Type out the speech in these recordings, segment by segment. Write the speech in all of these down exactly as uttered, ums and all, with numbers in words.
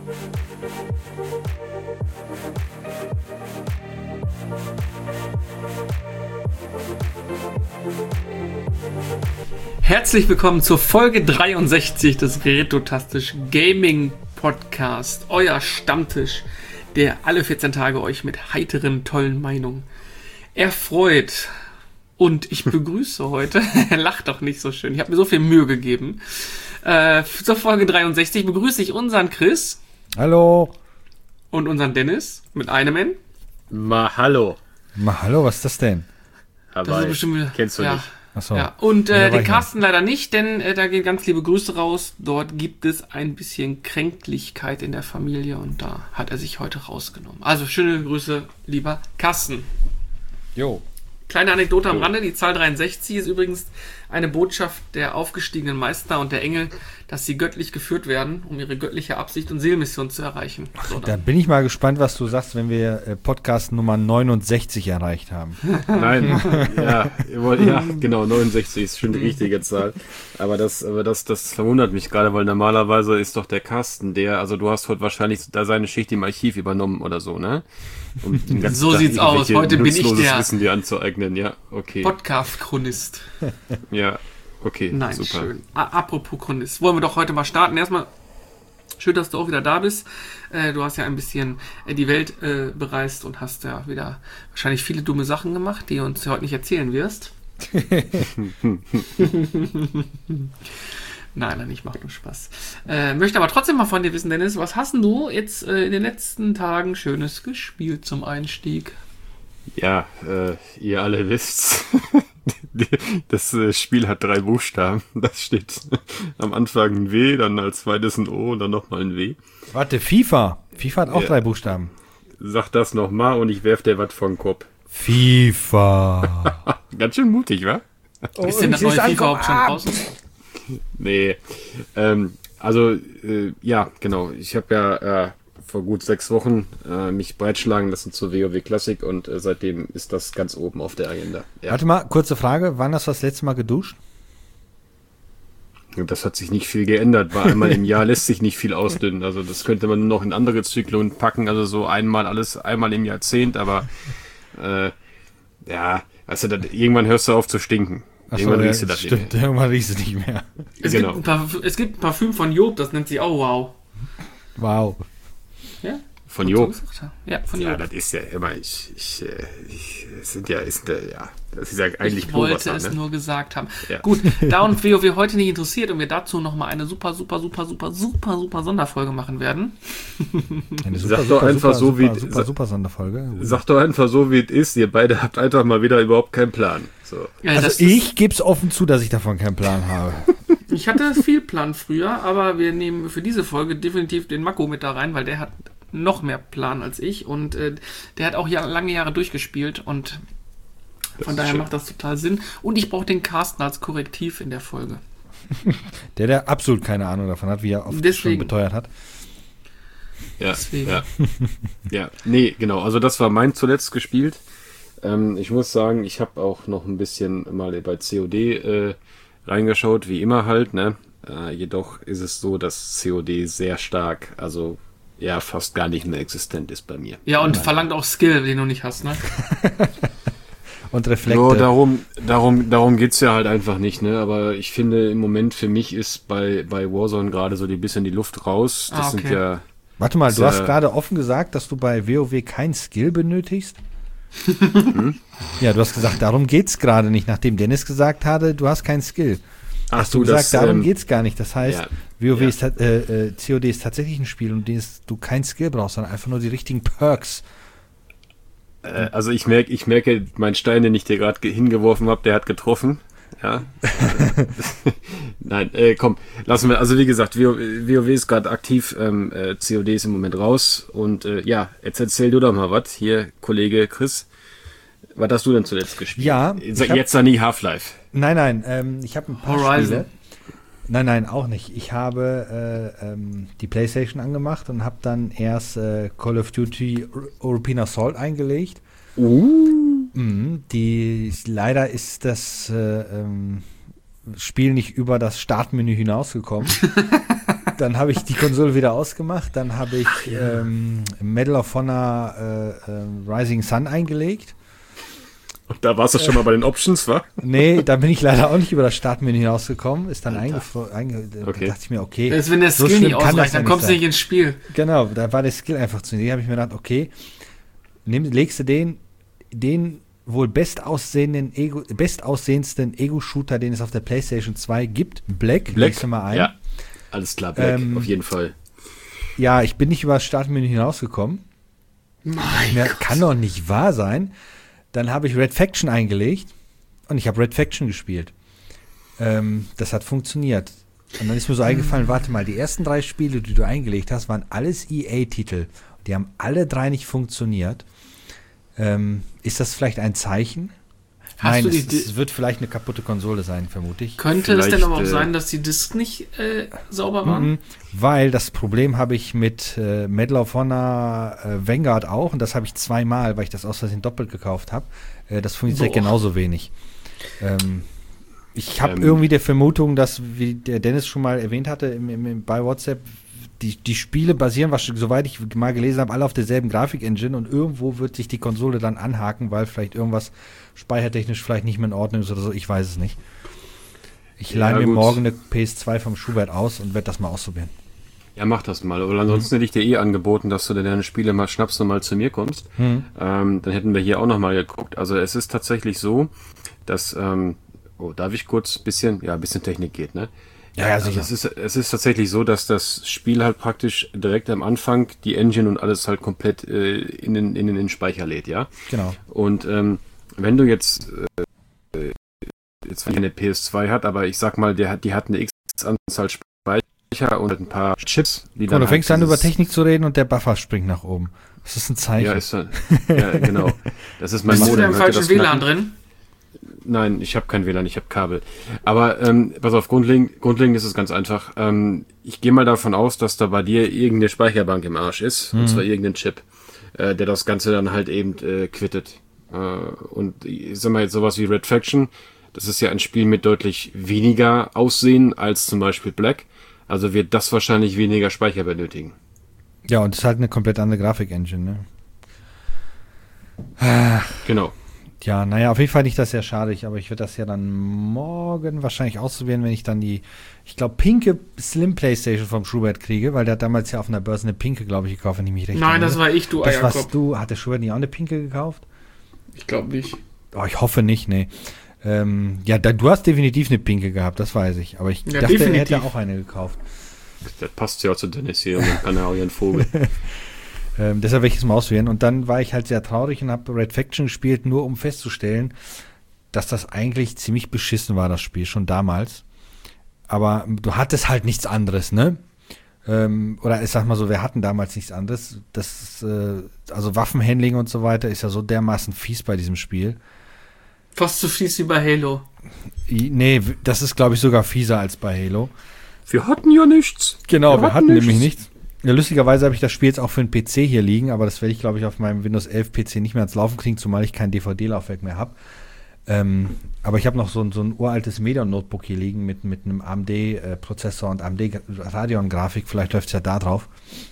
Herzlich willkommen zur Folge dreiundsechzig des Rätotastisch Gaming Podcast, euer Stammtisch, der alle vierzehn Tage euch mit heiteren, tollen Meinungen erfreut. Und ich begrüße heute, er lacht doch nicht so schön, ich habe mir so viel Mühe gegeben, äh, zur Folge dreiundsechzig begrüße ich unseren Chris. Hallo. Und unseren Dennis mit einem N. Ma hallo. Ma hallo, was ist das denn? Aber Das ist bestimmt, kennst du ja. nicht. Achso. Ja, und äh, Ja, den Carsten leider nicht, denn äh, da gehen ganz liebe Grüße raus. Dort gibt es ein bisschen Kränklichkeit in der Familie und da hat er sich heute rausgenommen. Also schöne Grüße, lieber Carsten. Jo. Kleine Anekdote am Jo. Rande, die Zahl dreiundsechzig ist übrigens eine Botschaft der aufgestiegenen Meister und der Engel, dass sie göttlich geführt werden, um ihre göttliche Absicht und Seelmission zu erreichen. So, Da bin ich mal gespannt, was du sagst, wenn wir äh, Podcast Nummer neunundsechzig erreicht haben. Nein, ja, ihr wollt, ja, genau, neunundsechzig ist schon die richtige Zahl. Aber das, aber das, das verwundert mich gerade, weil normalerweise ist doch der Carsten der, also du hast heute wahrscheinlich da seine Schicht im Archiv übernommen oder so, ne? Um den ganzen So Tag sieht's aus. irgendwelche Heute bin ich nutzloses der Wissen dir anzueignen, ja, okay. Podcast-Chronist. Ja, okay, Nein, super. schön. A apropos Chronist, wollen wir doch heute mal starten. Erstmal schön, dass du auch wieder da bist. Äh, du hast ja ein bisschen äh, die Welt äh, bereist und hast ja wieder wahrscheinlich viele dumme Sachen gemacht, die du uns heute nicht erzählen wirst. Nein, nein, ich mache nur Spaß. Äh, möchte aber trotzdem mal von dir wissen, Dennis, was hast denn du jetzt äh, in den letzten Tagen Schönes gespielt zum Einstieg? Ja, äh, ihr alle wisst's. Das äh, Spiel hat drei Buchstaben. Das steht am Anfang ein W, dann als zweites ein O und dann nochmal ein W. Warte, FIFA. FIFA hat auch Ja. drei Buchstaben. Sag das nochmal und ich werf dir was von den Kopf. FIFA. Ganz schön mutig, wa? Oh, Ist denn das neue FIFA überhaupt schon draußen? Nee. Ähm, also, äh, ja, genau. Ich habe ja äh, vor gut sechs Wochen äh, mich breitschlagen lassen zur WoW Classic und äh, seitdem ist das ganz oben auf der Agenda. Ja. Warte mal, kurze Frage. Wann hast du das letzte Mal geduscht? Das hat sich nicht viel geändert, weil einmal im Jahr lässt sich nicht viel ausdünnen. Also das könnte man nur noch in andere Zyklen packen, also so einmal alles, einmal im Jahrzehnt, aber äh, ja, also das, irgendwann hörst du auf zu stinken. Ach so, Irgendwann ja, riechst du das stimmt, nicht mehr. irgendwann riechst du nicht mehr. Es, Genau. gibt ein Parf- es gibt ein Parfüm von Job, das nennt sich auch Wow. Wow. Ja? Von Job. Ja, von Ja, Job. das ist ja immer, ich, ich, äh, ich es sind ja, ist, äh, ja, das ist ja eigentlich Ich wollte Klowasser, es ne? nur gesagt haben. Ja. Gut, da uns WoW heute nicht interessiert und wir dazu nochmal eine super, super, super, super, super, super Sonderfolge machen werden. Eine Sag doch einfach so, super, wie- super, super, super Sonderfolge. Sag doch einfach so, wie es ist. Ihr beide habt einfach mal wieder überhaupt keinen Plan. So. Ja, Also das ich gebe es offen zu, dass ich davon keinen Plan habe. ist, ich hatte viel Plan früher, aber wir nehmen für diese Folge definitiv den Mako mit da rein, weil der hat noch mehr Plan als ich und äh, der hat auch Jahr, lange Jahre durchgespielt und Das von ist daher schön. macht das total Sinn. Und ich brauche den Carsten als Korrektiv in der Folge. Der, der absolut keine Ahnung davon hat, wie er oft Deswegen. schon beteuert hat. Ja, Deswegen. ja. Ja, nee, genau. Also das war mein zuletzt gespielt. Ähm, ich muss sagen, ich habe auch noch ein bisschen mal bei C O D äh, reingeschaut, wie immer halt, ne? Äh, jedoch ist es so, dass C O D sehr stark, also ja, fast gar nicht mehr existent ist bei mir. Ja, und verlangt auch Skill, den du nicht hast, ne? Und Reflekte. Nur darum, darum, darum geht's ja halt einfach nicht, ne? Aber ich finde, im Moment für mich ist bei, bei Warzone gerade so ein bisschen die Luft raus. Das Ah, okay. sind ja, Warte mal, du Ist, hast äh, gerade offen gesagt, dass du bei WoW kein Skill benötigst? Hm? Ja, du hast gesagt, darum geht's gerade nicht, nachdem Dennis gesagt hatte, du hast keinen Skill. ach Hast du gesagt, darum geht's gar nicht. Das heißt, ja, WoW ja. ist, ta- äh, äh, C O D ist tatsächlich ein Spiel, um das du kein Skill brauchst, sondern einfach nur die richtigen Perks. Äh, also ich merke, ich merke, mein Stein, den ich dir gerade ge- hingeworfen habe, der hat getroffen. Ja. Nein, äh, komm, lassen wir. Also wie gesagt, WoW, WoW ist gerade aktiv, ähm, äh, C O D ist im Moment raus und äh, ja, jetzt erzähl du doch mal was. Hier, Kollege Chris, was hast du denn zuletzt gespielt? Ja, Jetzt, ich hab- jetzt dann nie Half-Life. Nein, nein, ähm, ich habe ein paar Horizon. Spiele. Nein, nein, auch nicht. Ich habe äh, ähm, die PlayStation angemacht und habe dann erst äh, Call of Duty European Assault eingelegt. Uh. Mhm, die leider ist das äh, ähm, Spiel nicht über das Startmenü hinausgekommen. dann habe ich die Konsole wieder ausgemacht. Dann habe ich ja. ähm, Medal of Honor äh, äh, Rising Sun eingelegt. Und da warst du schon mal bei den Options, wa? Nee, da bin ich leider auch nicht über das Startmenü hinausgekommen. Ist dann eingefroren. Einge okay. Da dachte ich mir, okay. Das ist, wenn der Skill so nicht ausreicht, dann ja kommst du nicht ins Spiel. Genau, da war der Skill einfach zu niedrig. Da habe ich mir gedacht, okay, nimm, legst du den, den wohl bestaussehenden Ego, bestaussehendsten Ego-Shooter, den es auf der PlayStation zwei gibt, Black, Black. legst du mal ein. Ja, alles klar, Black, ähm, auf jeden Fall. Ja, ich bin nicht über das Startmenü hinausgekommen. Mein Mir, Gott. kann doch nicht wahr sein. Dann habe ich Red Faction eingelegt und ich habe Red Faction gespielt. Ähm, das hat funktioniert. Und dann ist mir so eingefallen, warte mal, die ersten drei Spiele, die du eingelegt hast, waren alles E A-Titel. Die haben alle drei nicht funktioniert. Ähm, ist das vielleicht ein Zeichen? Hast Nein, du es, die, es wird vielleicht eine kaputte Konsole sein, vermute ich. Könnte es Vielleicht, denn aber auch äh, sein, dass die Discs nicht äh, sauber waren? Mhm, weil das Problem habe ich mit äh, Medal of Honor äh, Vanguard auch und das habe ich zweimal, weil ich das aus Versehen doppelt gekauft habe. Äh, das funktioniert Boah. genauso wenig. Ähm, ich habe Ähm. irgendwie der Vermutung, dass, wie der Dennis schon mal erwähnt hatte im, im, im, bei WhatsApp, die, die Spiele basieren, was, soweit ich mal gelesen habe, alle auf derselben Grafik-Engine und irgendwo wird sich die Konsole dann anhaken, weil vielleicht irgendwas speichertechnisch vielleicht nicht mehr in Ordnung ist oder so, ich weiß es nicht. Ich Ja, leihe mir gut. morgen eine P S zwei vom Schubert aus und werde das mal ausprobieren. Ja, mach das mal. Oder ansonsten hätte ich dir eh angeboten, dass du dir deine Spiele mal schnappst und mal zu mir kommst. Hm. Ähm, dann hätten wir hier auch nochmal geguckt. Also es ist tatsächlich so, dass, ähm, oh, darf ich kurz ein bisschen, ja, ein bisschen Technik geht, ne? Ja, ja, also sicher. es ist, es ist tatsächlich so, dass das Spiel halt praktisch direkt am Anfang die Engine und alles halt komplett äh, in, den, in den Speicher lädt, ja? Genau. Und ähm, wenn du jetzt äh, jetzt wenn eine P S zwei hat, aber ich sag mal, der hat, die hat eine X-Anzahl Speicher und ein paar Chips, die Und dann du fängst halt an, über dieses- Technik zu reden und der Buffer springt nach oben. Das ist ein Zeichen. Ja, ist ja, ja, genau. Das ist mein Bist du Modem. da im hört ihr falschen das W L A N Knacken? drin? Nein, ich habe kein W L A N, ich habe Kabel. Aber ähm, pass auf, grundlegend, grundlegend ist es ganz einfach. Ähm, ich gehe mal davon aus, dass da bei dir irgendeine Speicherbank im Arsch ist, Mhm. und zwar irgendein Chip, äh, der das Ganze dann halt eben äh, quittet. Äh, und ich sag mal jetzt sowas wie Red Faction, das ist ja ein Spiel mit deutlich weniger Aussehen als zum Beispiel Black. Also wird das wahrscheinlich weniger Speicher benötigen. Ja, und es ist halt eine komplett andere Grafik-Engine, ne? Genau. Ja, naja, auf jeden Fall nicht das sehr schade, ich, aber ich werde das ja dann morgen wahrscheinlich ausprobieren, wenn ich dann die, ich glaube, pinke Slim Playstation vom Schubert kriege, weil der hat damals ja auf einer Börse eine pinke, glaube ich, gekauft, wenn ich mich recht Nein, das erinnere. war ich, du Das warst Eierkopf. du, hat der Schubert nicht auch eine pinke gekauft? Ich glaube nicht. Oh, ich hoffe nicht, nee. Ähm, ja, da, du hast definitiv eine pinke gehabt, das weiß ich, aber ich Ja, dachte, definitiv. er hätte auch eine gekauft. Das passt ja auch zu Dennis hier und dem Kanarienvogel. Ähm, deshalb werde ich es mal auswählen. Und dann war ich halt sehr traurig und habe Red Faction gespielt, nur um festzustellen, dass das eigentlich ziemlich beschissen war, das Spiel, schon damals. Aber du hattest halt nichts anderes, ne? Ähm, oder ich sag mal so, wir hatten damals nichts anderes. Das, äh, also Waffenhandling und so weiter ist ja so dermaßen fies bei diesem Spiel. Fast so fies wie bei Halo. I, nee, w- das ist, glaube ich, sogar fieser als bei Halo. Wir hatten ja nichts. Genau, wir, Wir hatten hatten nämlich nichts. nichts. Ja, lustigerweise habe ich das Spiel jetzt auch für den P C hier liegen, aber das werde ich, glaube ich, auf meinem Windows elf P C nicht mehr ans Laufen kriegen, zumal ich kein D V D-Laufwerk mehr habe. Ähm, aber ich habe noch so, ein- so ein uraltes Medion-Notebook hier liegen mit, mit einem A M D-Prozessor und A M D-Radeon-Grafik. Vielleicht läuft es ja da drauf.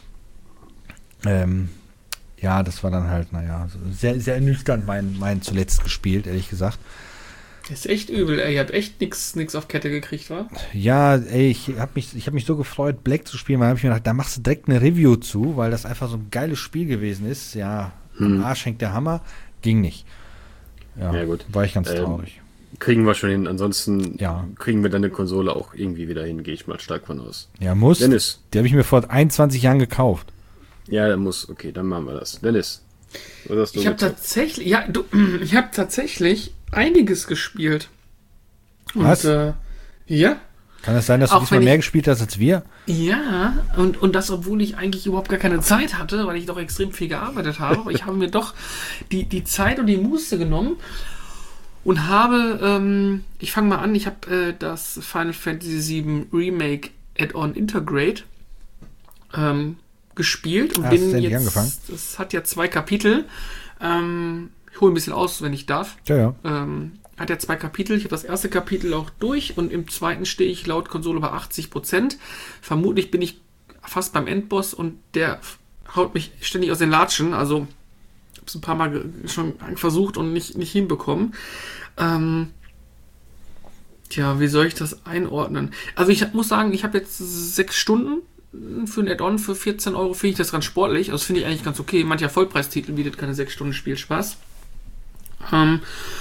Ähm, ja, das war dann halt, naja, so sehr, sehr ernüchternd mein, mein zuletzt gespielt, ehrlich gesagt. Das ist echt übel, ey. Ihr habt echt nix, nix auf Kette gekriegt, wa? Ja, ey, ich habe mich, ich hab mich so gefreut, Black zu spielen, weil habe ich mir gedacht, da machst du direkt eine Review zu, weil das einfach so ein geiles Spiel gewesen ist. Ja, am Hm. Arsch hängt der Hammer, ging nicht. Ja, Ja, gut. war ich ganz Ähm, traurig. Kriegen wir schon hin. Ansonsten Ja. kriegen wir deine Konsole auch irgendwie wieder hin, gehe ich mal stark von aus. Ja, muss. Dennis. Die habe ich mir vor einundzwanzig Jahren gekauft. Ja, der muss. Okay, dann machen wir das. Dennis. Was hast du Ich habe gezockt? tatsächlich, ja, du, ich habe tatsächlich einiges gespielt. Und, Was? Äh, ja, Kann es sein, dass du Auch diesmal wenn ich- mehr gespielt hast als wir? ja, und, und das, obwohl ich eigentlich überhaupt gar keine Zeit hatte, weil ich doch extrem viel gearbeitet habe, aber ich habe mir doch die, die Zeit und die Muße genommen und habe, ähm, ich fange mal an, ich habe äh, das Final Fantasy sieben Remake Add-on Integrate ähm, gespielt und Ah, hast bin du endlich jetzt, angefangen? das hat ja zwei Kapitel, ähm, ich hole ein bisschen aus, wenn ich darf. Ja, ja. Ähm, hat ja zwei Kapitel. Ich habe das erste Kapitel auch durch und im zweiten stehe ich laut Konsole bei achtzig Prozent. Vermutlich bin ich fast beim Endboss und der haut mich ständig aus den Latschen. Also ich habe es ein paar Mal ge- schon versucht und nicht, nicht hinbekommen. Ähm, tja, wie soll ich das einordnen? Also ich muss sagen, ich habe jetzt sechs Stunden für ein Add-on für vierzehn Euro, finde ich das ganz sportlich. Also das finde ich eigentlich ganz okay. Mancher Vollpreistitel bietet keine sechs Stunden Spielspaß. Ähm,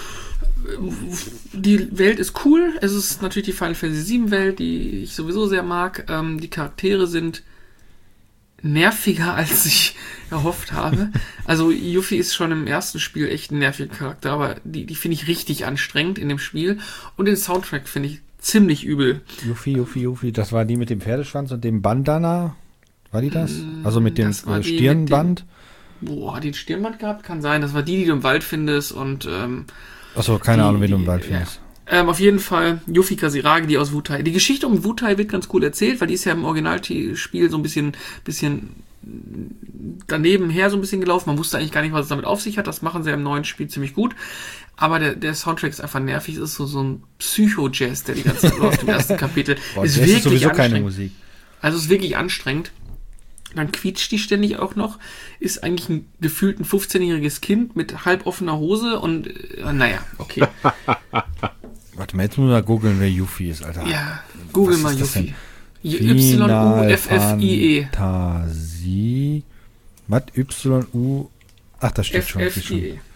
die Welt ist cool. Es ist natürlich die Final Fantasy sieben Welt, die ich sowieso sehr mag. Ähm, die Charaktere sind nerviger, als ich erhofft habe. Also Yuffie ist schon im ersten Spiel echt ein nerviger Charakter, aber die, die finde ich richtig anstrengend in dem Spiel. Und den Soundtrack finde ich ziemlich übel. Yuffie, Yuffie, Yuffie, das war die mit dem Pferdeschwanz und dem Bandana? War die das? Also mit dem Das war äh, die Stirnband? mit dem, boah, hat die ein Stirnband gehabt? Kann sein. Das war die, die du im Wald findest und ähm, Achso, keine die, Ahnung, wen du im die- Wald ja. findest. Ähm, auf jeden Fall Yuffie Kasiragi, die aus Wutai. Die Geschichte um Wutai wird ganz cool erzählt, weil die ist ja im Originalspiel so ein bisschen, bisschen daneben her so ein bisschen gelaufen. Man wusste eigentlich gar nicht, was es damit auf sich hat. Das machen sie ja im neuen Spiel ziemlich gut. Aber der, der Soundtrack ist einfach nervig. Es ist so, so ein Psycho-Jazz, der die ganze Zeit läuft im ersten Kapitel. Boah, ist das wirklich ist sowieso keine anstrengend. Musik. Also es ist wirklich anstrengend. Dann quietscht die ständig auch noch. Ist eigentlich ein gefühlt ein fünfzehnjähriges Kind mit halb offener Hose und äh, naja, okay. Warte mal, jetzt muss man mal googeln, wer Yuffie ist, Alter. Ja, google Was mal ist das Yuffie. denn? Y U F F I E. Fantasie. Was? Y U. Ach, das steht F schon. F steht I schon. E.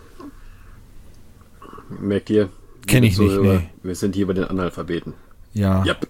Merkt ihr? Kenn ich liebe nicht, Zuhörer, nee. Wir sind hier bei den Analphabeten. Ja. Yep.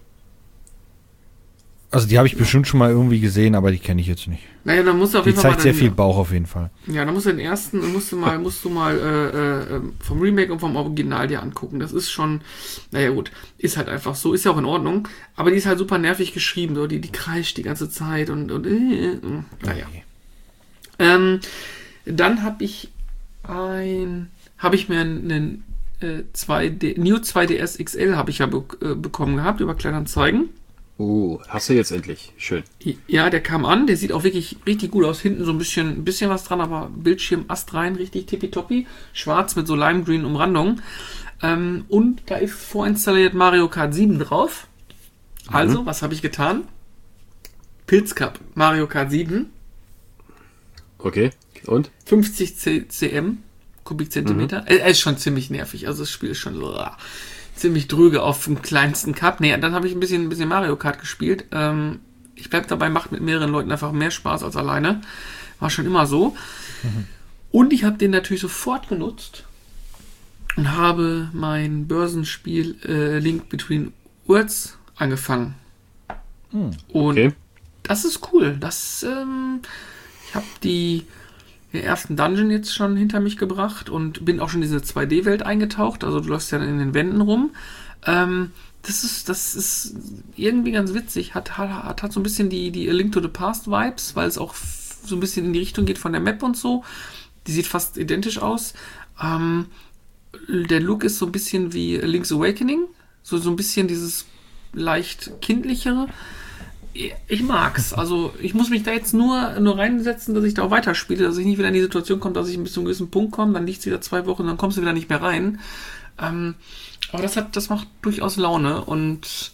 Also die habe ich bestimmt schon mal irgendwie gesehen, aber die kenne ich jetzt nicht. Naja, dann musst du auf Die jeden Fall zeigt mal sehr den, viel Bauch auf jeden Fall. Ja, dann musst du den ersten, musst du mal, musst du mal äh, äh, vom Remake und vom Original dir angucken. Das ist schon, naja gut, ist halt einfach so, ist ja auch in Ordnung. Aber die ist halt super nervig geschrieben, so, die, die kreischt die ganze Zeit und, und äh, äh, naja. Okay. Ähm, dann habe ich ein, habe ich mir einen äh, zwei D, New zwei D S X L habe ich ja be äh, bekommen gehabt über Kleinanzeigen. Oh, hast du jetzt endlich. Schön. Ja, der kam an, der sieht auch wirklich richtig gut aus. Hinten so ein bisschen, ein bisschen was dran, aber Bildschirm astrein, richtig tippitoppi. Schwarz mit so Lime Green Umrandung. Ähm, und da ist vorinstalliert Mario Kart sieben drauf. Also, mhm. was habe ich getan? Pilz Cup, Mario Kart sieben. Okay, und? fünfzig Cm, Kubikzentimeter. Mhm. Er ist schon ziemlich nervig. Also das Spiel ist schon so uh, ziemlich dröge auf dem kleinsten Cup. Nee, dann habe ich ein bisschen, ein bisschen Mario Kart gespielt. Ähm, ich bleib dabei, macht mit mehreren Leuten einfach mehr Spaß als alleine. War schon immer so. Mhm. Und ich habe den natürlich sofort genutzt und habe mein Börsenspiel äh, Link Between Worlds angefangen. Mhm. Und okay. Das ist cool. Das, ähm, ich habe die den ersten Dungeon jetzt schon hinter mich gebracht und bin auch schon in diese zwei D-Welt eingetaucht. Also du läufst ja in den Wänden rum. Ähm, das ist, das ist irgendwie ganz witzig. Hat, hat, hat so ein bisschen die, die A Link to the Past Vibes, weil es auch so ein bisschen in die Richtung geht von der Map und so. Die sieht fast identisch aus. Ähm, der Look ist so ein bisschen wie Link's Awakening. So, so ein bisschen dieses leicht kindlichere. Ich mag's. Also ich muss mich da jetzt nur, nur reinsetzen, dass ich da auch weiterspiele, dass ich nicht wieder in die Situation komme, dass ich bis zu einem gewissen Punkt komme, dann liegt's wieder zwei Wochen, dann kommst du wieder nicht mehr rein. Ähm, aber das hat, das macht durchaus Laune und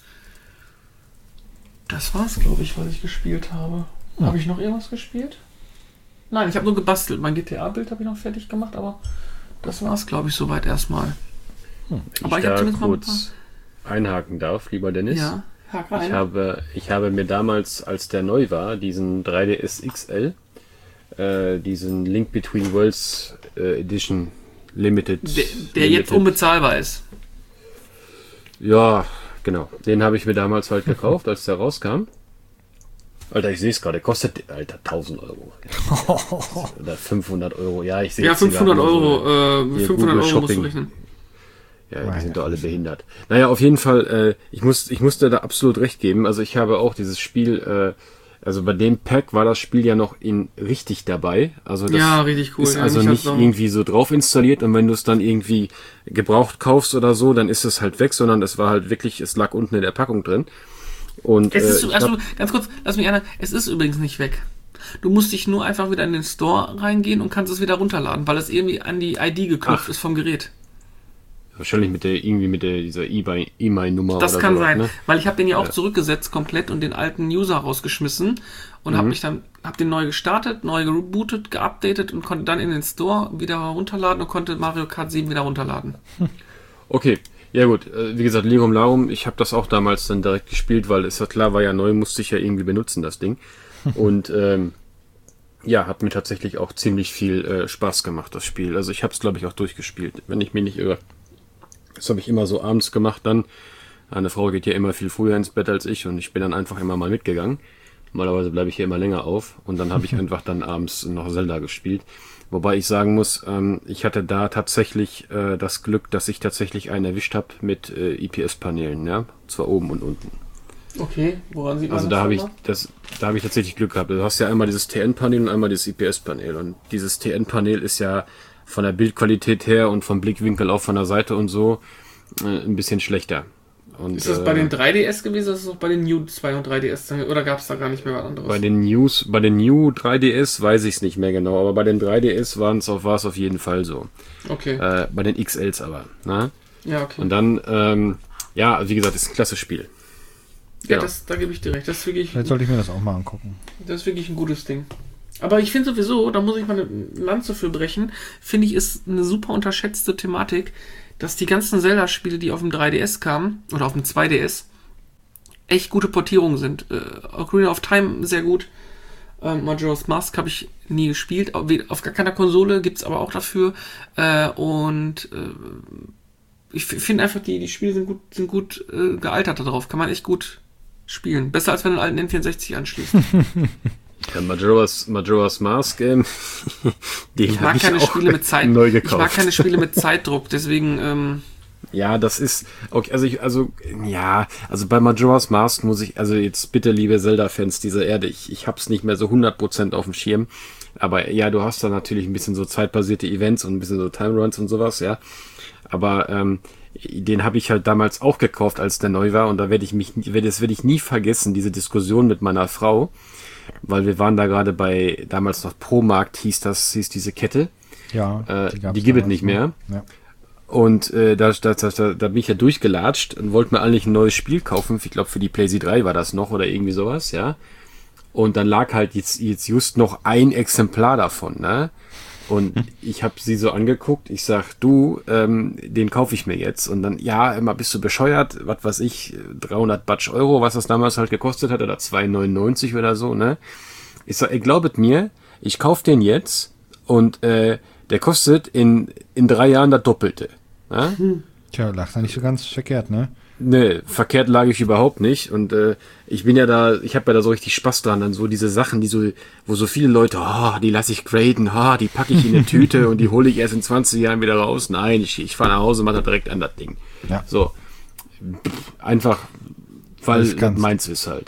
das war's, glaube ich, was ich gespielt habe. Hm. Habe ich noch irgendwas gespielt? Nein, ich habe nur gebastelt. Mein G T A-Bild habe ich noch fertig gemacht, aber das war's, glaube ich, soweit erstmal. Hm. Aber ich, ich habe kurz einhaken darf, lieber Dennis. Ja. Ich habe, ich habe mir damals, als der neu war, diesen drei D S X L, äh, diesen Link Between Worlds äh, Edition Limited. Der, der Limited. jetzt unbezahlbar ist. Ja, genau. Den habe ich mir damals halt gekauft, als der rauskam. Alter, ich sehe es gerade, kostet, Alter, tausend Euro. Oder fünfhundert Euro. Ja, ich sehe es. Ja, fünfhundert Euro, so, äh, fünfhundert Euro musst du rechnen. Ja, die sind doch alle behindert. Naja, auf jeden Fall, äh, ich muss, ich musste da absolut recht geben. Also ich habe auch dieses Spiel, äh, also bei dem Pack war das Spiel ja noch in richtig dabei. Also das ja, richtig cool. ist ja, also nicht irgendwie so drauf installiert und wenn du es dann irgendwie gebraucht kaufst oder so, dann ist es halt weg, sondern es war halt wirklich, es lag unten in der Packung drin. Und es ist, äh, also hab, ganz kurz, lass mich erinnern, es ist übrigens nicht weg. Du musst dich nur einfach wieder in den Store reingehen und kannst es wieder runterladen, weil es irgendwie an die I D geknüpft Ach. ist vom Gerät. Wahrscheinlich mit der, irgendwie mit der, dieser E-Mail-Nummer. Das oder kann sowas, sein, ne? weil ich habe den ja auch Ja. zurückgesetzt komplett und den alten User rausgeschmissen und Mhm. habe mich dann, habe den neu gestartet, neu gebootet, geupdatet und konnte dann in den Store wieder runterladen und konnte Mario Kart sieben wieder runterladen. Okay, ja gut, äh, wie gesagt, Lirum Larum, ich habe das auch damals dann direkt gespielt, weil es ja klar war ja neu, musste ich ja irgendwie benutzen, das Ding. Und ähm, ja, hat mir tatsächlich auch ziemlich viel äh, Spaß gemacht, das Spiel. Also ich habe es, glaube ich, auch durchgespielt, wenn ich mich nicht irre. Das habe ich immer so abends gemacht dann. Eine Frau geht ja immer viel früher ins Bett als ich und ich bin dann einfach immer mal mitgegangen. Normalerweise bleibe ich hier immer länger auf und dann habe ich einfach dann abends noch Zelda gespielt. Wobei ich sagen muss, ähm, ich hatte da tatsächlich äh, das Glück, dass ich tatsächlich einen erwischt habe mit äh, I P S-Paneelen, ja, zwar oben und unten. Okay, woran sieht man Also das da habe ich nochmal? das, da habe ich tatsächlich Glück gehabt. Du hast ja einmal dieses T N-Panel und einmal dieses I P S-Panel und dieses T N-Panel ist ja von der Bildqualität her und vom Blickwinkel auch von der Seite und so äh, ein bisschen schlechter. Und, Ist das bei äh, den drei D S gewesen oder ist das auch bei den New zwei und drei D S? Oder gab es da gar nicht mehr was anderes? Bei den News, bei den New drei D S weiß ich es nicht mehr genau, aber bei den drei D S war es auf, auf jeden Fall so. Okay. Äh, bei den X Ls aber. Ne? Ja, okay. Und dann, ähm, ja, wie gesagt, ist ein klasse Spiel. ja, genau. das, da gebe ich dir recht. Das ist wirklich, Vielleicht sollte ich mir das auch mal angucken. das ist wirklich ein gutes Ding. Aber ich finde sowieso, da muss ich mal eine Lanze für brechen, finde ich, ist eine super unterschätzte Thematik, dass die ganzen Zelda-Spiele, die auf dem drei D S kamen, oder auf dem zwei D S, echt gute Portierungen sind. Äh, Ocarina of Time sehr gut. Ähm, Majora's Mask habe ich nie gespielt. Auf, auf gar keiner Konsole gibt es aber auch dafür. Äh, und äh, ich finde einfach, die, die Spiele sind gut, sind gut äh, gealtert darauf. Kann man echt gut spielen. Besser als wenn du einen alten N vierundsechzig anschließt. Ja, Majora's, Majora's Mask, ähm, den Ich hab mag keine auch Spiele mit Zeit. neu Ich gekauft. mag keine Spiele mit Zeitdruck, deswegen, ähm, Ja, das ist, okay, also ich, also, ja, also bei Majora's Mask muss ich, also jetzt bitte, liebe Zelda-Fans dieser Erde, ich, ich hab's nicht mehr so hundert Prozent auf dem Schirm, aber ja, du hast da natürlich ein bisschen so zeitbasierte Events und ein bisschen so Time-Runs und sowas, ja, aber, ähm, den habe ich halt damals auch gekauft, als der neu war und da werde ich mich, werde das werde ich nie vergessen, diese Diskussion mit meiner Frau, weil wir waren da gerade bei, damals noch Pro-Markt hieß das, hieß diese Kette, Ja, äh, gab's die gibt es damals nicht noch. mehr. Ja. Und äh, da, da, da, da bin ich ja durchgelatscht und wollte mir eigentlich ein neues Spiel kaufen. Ich glaube, für die PlayStation drei war das noch oder irgendwie sowas, ja. Und dann lag halt jetzt, jetzt just noch ein Exemplar davon, ne? Und ich habe sie so angeguckt. Ich sag, du, ähm, den kaufe ich mir jetzt. Und dann, ja, immer bist du bescheuert, was weiß ich, dreihundert Batsch Euro, was das damals halt gekostet hat, oder zwei neunundneunzig oder so, ne? Ich sag, ihr glaubet mir, ich kauf den jetzt und äh, der kostet in, in drei Jahren das Doppelte. Ja? Tja, lag da nicht so ganz verkehrt, ne? Ne, verkehrt lag ich überhaupt nicht. Und äh, ich bin ja da, ich habe ja da so richtig Spaß dran, dann so diese Sachen, die so, wo so viele Leute, oh, die lasse ich graden, oh, die packe ich in eine Tüte und die hole ich erst in zwanzig Jahren wieder raus. Nein, ich, ich fahre nach Hause und mache da direkt an das Ding. Ja. So. Einfach, weil Das kannst. meins ist halt.